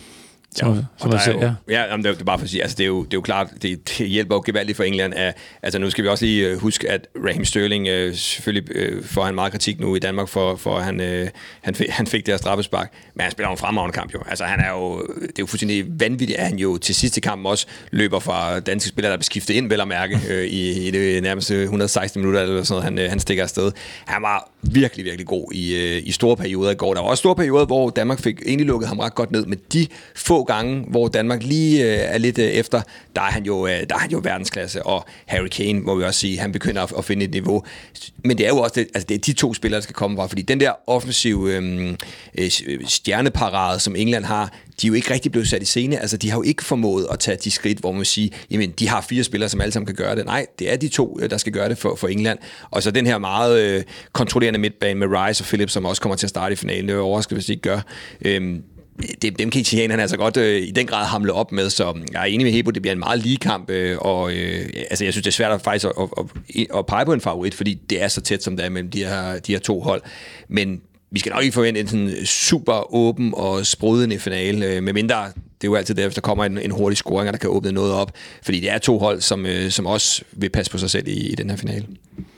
Ja, som, som jeg siger, ja. Ja, jamen, det, er, det er bare for at sige, altså det er jo, det er jo klart, det, det hjælper jo gevaldigt for England. At, altså nu skal vi også lige uh, huske, at Raheem Sterling uh, selvfølgelig uh, får han meget kritik nu i Danmark for, for at han, uh, han, fik, han fik det her straffespark, men han spiller jo en fremragende kamp jo. Altså han er jo, det er jo fuldstændig vanvittigt, at han jo til sidste kamp også løber fra danske spillere, der er skiftet ind, vel at mærke, uh, i, i det nærmeste et hundrede og seksten minutter eller sådan noget, han, uh, han stikker afsted. Han var virkelig, virkelig god i, uh, i store perioder i går. Der var også store perioder, hvor Danmark fik egentlig lukket ham ret godt ned, men de få gange, hvor Danmark lige øh, er lidt øh, efter, der er, han jo, øh, der er han jo verdensklasse, og Harry Kane, må vi også sige, han begynder at, at finde et niveau. Men det er jo også det, altså det er de to spillere, der skal komme fra, fordi den der offensive øh, øh, stjerneparade, som England har, de er jo ikke rigtig blevet sat i scene. Altså, de har jo ikke formået at tage de skridt, hvor man siger, jamen, de har fire spillere, som alle sammen kan gøre det. Nej, det er de to, der skal gøre det for, for England. Og så den her meget øh, kontrollerende midtbane med Rice og Phillips, som også kommer til at starte i finalen. Det er jo overrasket, hvis de ikke gør. Øhm, Dem kan italienerne altså godt øh, i den grad hamle op med, så jeg er enig med Hebo, det bliver en meget lige kamp, øh, og øh, altså, jeg synes, det er svært at, faktisk at, at, at pege på en favorit, fordi det er så tæt, som det er mellem de her, de her to hold. Men vi skal nok ikke forvente en sådan super åben og sprudende finale, øh, medmindre det er jo altid der, hvis der kommer en, en hurtig scoring, der kan åbne noget op, fordi det er to hold, som, øh, som også vil passe på sig selv i, i den her finale.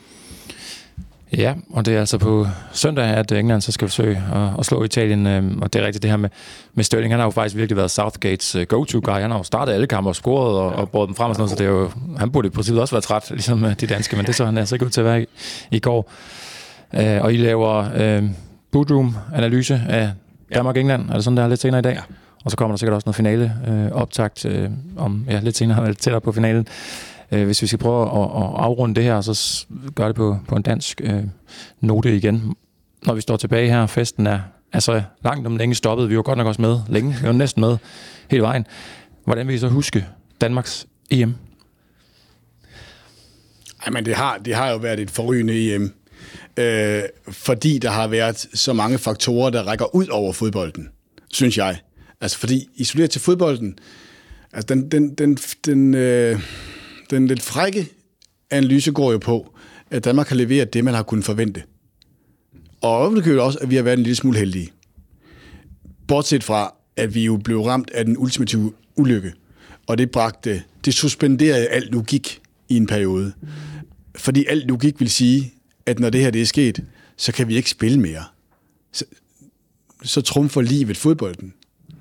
Ja, og det er altså på søndag, at England så skal forsøge at, at slå Italien, og det er rigtigt det her med, med Sterling. Han har jo faktisk virkelig været Southgates go-to-guy. Han har jo startet alle kampe og scoret og, og båret dem frem og sådan noget, så det er jo, han burde i princippet også være træt, ligesom de danske, men det så han altså ikke ud til at være i, i går. Uh, og I laver uh, Boardroom-analyse af Danmark-England, er det sådan, der er lidt senere i dag? Ja. Og så kommer der sikkert også noget finale uh, optakt uh, om ja, lidt senere, lidt tættere på finalen. Uh, hvis vi skal prøve at, at afrunde det her, så gør det på, på en dansk uh, note igen. Når vi står tilbage her, festen er, Altså langt om længe stoppede. Vi var godt nok også med længe. Vi var næsten med hele vejen. Hvordan vil I så huske Danmarks E M? Ej, men det har, det har jo været et forrygende E M. Øh, fordi der har været så mange faktorer, der rækker ud over fodbolden, synes jeg. Altså fordi isoleret til fodbolden, altså den, den, den, den, øh, den lidt frække analyse går jo på, at Danmark har leveret det, man har kunnet forvente. Og det jo også, at vi har været en lille smule heldige. Bortset fra, at vi jo blev ramt af den ultimative ulykke. Og det bragte, det suspenderede al logik i en periode. Fordi al logik vil sige, at når det her det er sket, så kan vi ikke spille mere. Så, så trumfer livet fodbolden.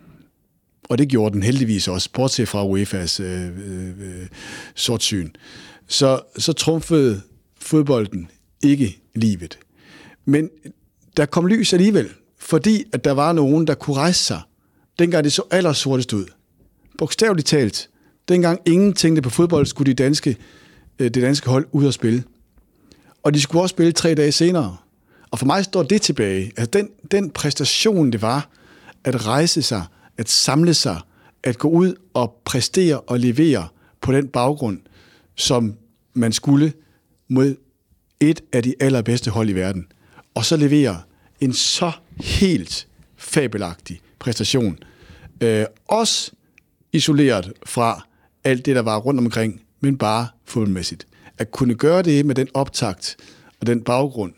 Og det gjorde den heldigvis også, bortset fra UEFA's øh, øh, sortsyn. Så, så trumfede fodbolden ikke livet. Men der kom lys alligevel, fordi at der var nogen, der kunne rejse sig. Dengang det så allersortest ud. Bogstaveligt talt. Dengang ingen tænkte på fodbold, skulle de danske, det danske hold ud og spille. Og de skulle også spille tre dage senere. Og for mig står det tilbage. Altså den, den præstation, det var, at rejse sig, at samle sig, at gå ud og præstere og levere på den baggrund, som man skulle mod et af de allerbedste hold i verden. Og så levere en så helt fabelagtig præstation. Øh, også isoleret fra alt det, der var rundt omkring, men bare fodboldmæssigt. At kunne gøre det med den optakt og den baggrund,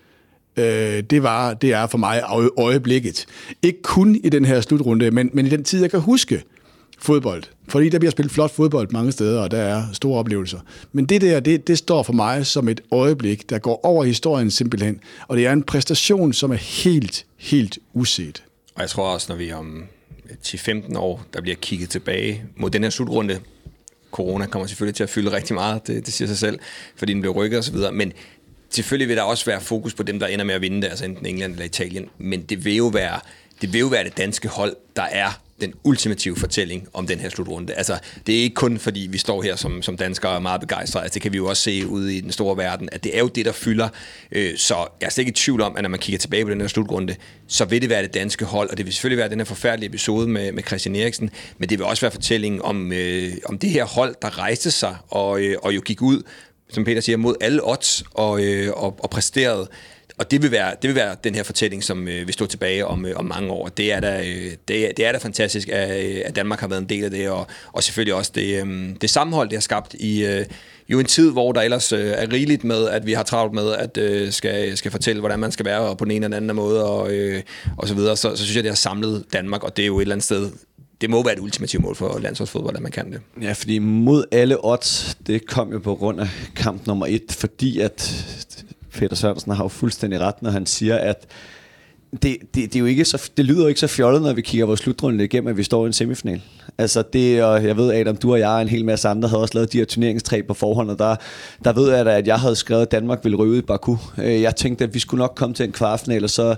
øh, det, var, det er for mig øjeblikket. Ikke kun i den her slutrunde, men, men i den tid, jeg kan huske fodbold. Fordi der bliver spillet flot fodbold mange steder, og der er store oplevelser. Men det der, det, det står for mig som et øjeblik, der går over historien simpelthen. Og det er en præstation, som er helt, helt uset. Og jeg tror også, når vi om ti til femten år, der bliver kigget tilbage mod den her slutrunde, corona kommer selvfølgelig til at fylde rigtig meget, det, det siger sig selv, fordi den bliver rykket og så videre, men selvfølgelig vil der også være fokus på dem, der ender med at vinde det, altså enten England eller Italien, men det vil jo være det, vil jo være det danske hold, der er den ultimative fortælling om den her slutrunde. Altså, det er ikke kun fordi, vi står her som, som danskere og er meget begejstrede, altså, det kan vi jo også se ude i den store verden, at det er jo det, der fylder. Så jeg er slet ikke i tvivl om, at når man kigger tilbage på den her slutrunde, så vil det være det danske hold, og det vil selvfølgelig være den her forfærdelige episode med, med Christian Eriksen, men det vil også være fortællingen om, øh, om det her hold, der rejste sig og, øh, og jo gik ud, som Peter siger, mod alle odds og, øh, og, og præsterede. Og det vil være det vil være den her fortælling, som øh, vil stå tilbage om, øh, om mange år. Det er da øh, det er, det er da fantastisk, at, at Danmark har været en del af det, og, og selvfølgelig også det, øh, det sammenhold, det har skabt i øh, jo en tid, hvor der ellers øh, er rigeligt med, at vi har travlt med at øh, skal skal fortælle, hvordan man skal være på den ene eller anden måde og øh, og så videre. Så, så synes jeg, det har samlet Danmark, og det er jo et eller andet sted. Det må være et ultimativt mål for landsholdsfodbold, at man kan det. Ja, fordi mod alle odds, det kom jo på grund af kamp nummer et, fordi at Peter Sørensen har jo fuldstændig ret, når han siger, at det, det, det, er jo ikke så, det lyder jo ikke så fjollet, når vi kigger vores slutrunde igennem, at vi står i en semifinal. Altså det, og jeg ved, Adam, du og jeg og en hel masse andre havde også lavet de her turneringstræ på forhånd, og der, der ved jeg da, at jeg havde skrevet, at Danmark ville ryge ud i Baku. Jeg tænkte, at vi skulle nok komme til en kvartfinal, og så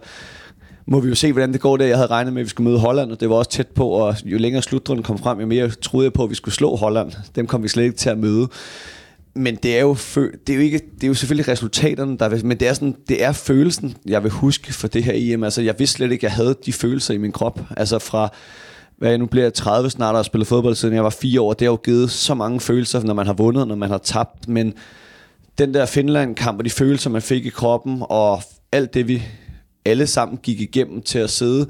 må vi jo se, hvordan det går der. Jeg havde regnet med, at vi skulle møde Holland, og det var også tæt på, og jo længere slutrunden kom frem, jo mere troede jeg på, at vi skulle slå Holland. Dem kom vi slet ikke til at møde. Men det er jo det er jo ikke det er jo selvfølgelig resultaterne der vil, men det er sådan det er følelsen jeg vil huske for det her E M. Altså jeg vidste slet ikke jeg havde de følelser i min krop. Altså fra hvad jeg nu bliver tredive snart og har spillet fodbold siden jeg var fire år. Det har jo givet så mange følelser, når man har vundet, når man har tabt, men den der Finland-kamp og de følelser man fik i kroppen og alt det vi alle sammen gik igennem til at sidde,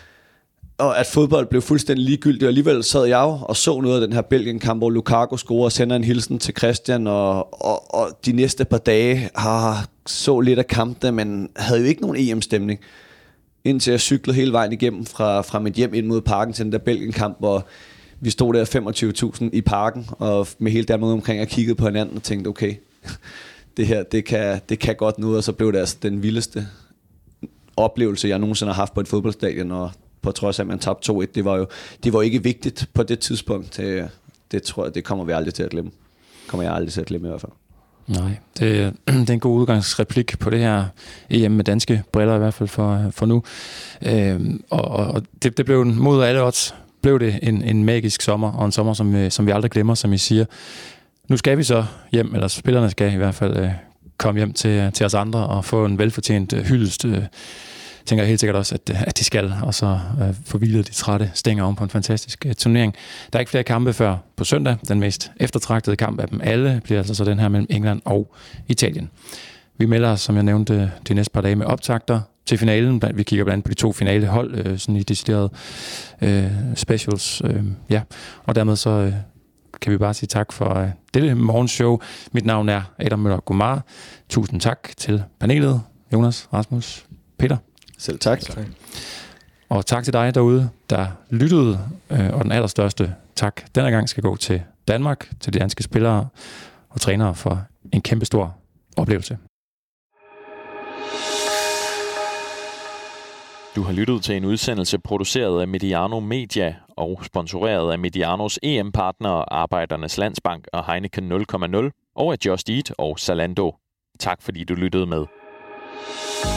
og at fodbold blev fuldstændig ligegyldigt, og alligevel sad jeg jo og så noget af den her Belgien-kamp, hvor Lukaku scorer og sender en hilsen til Christian, og, og, og de næste par dage har så lidt af kampene, men havde jo ikke nogen E M-stemning, indtil jeg cyklede hele vejen igennem fra, fra mit hjem ind mod parken til den der Belgien-kamp, hvor vi stod der femogtyve tusind i parken, og med hele Danmark omkring og kiggede på hinanden og tænkte, okay, det her, det kan, det kan godt noget, og så blev det altså den vildeste oplevelse, jeg nogensinde har haft på et fodboldstadion, og på trods af, at man tabte to et, det var jo det var ikke vigtigt på det tidspunkt. Det, det tror jeg, det kommer vi aldrig til at glemme. Kommer jeg aldrig til at glemme i hvert fald. Nej, det, det er en god udgangsreplik på det her E M med danske briller i hvert fald for, for nu. Øhm, og og det, det blev mod alle odds, blev det en, en magisk sommer, og en sommer, som, som vi aldrig glemmer, som I siger. Nu skal vi så hjem, eller spillerne skal i hvert fald øh, komme hjem til, til os andre og få en velfortjent øh, hyldest. Øh, tænker helt sikkert også, at, at de skal, og så øh, få hvilet de trætte stænger om på en fantastisk øh, turnering. Der er ikke flere kampe før på søndag. Den mest eftertragtede kamp af dem alle bliver altså så den her mellem England og Italien. Vi melder os, som jeg nævnte, de næste par dage med optakter til finalen. Vi kigger blandt andet på de to finalehold, øh, sådan i deciderede øh, specials. Øh, ja. Og dermed så øh, kan vi bare sige tak for øh, dette morgenshow. Mit navn er Adam Møller Gumar. Tusind tak til panelet. Jonas, Rasmus, Peter. Selv tak. tak. Og tak til dig derude, der lyttede. Øh, og den allerstørste tak denne gang skal gå til Danmark, til de danske spillere og trænere for en kæmpestor oplevelse. Du har lyttet til en udsendelse produceret af Mediano Media og sponsoreret af Medianos E M-partnere, Arbejdernes Landsbank og Heineken nul komma nul og af Just Eat og Zalando. Tak fordi du lyttede med.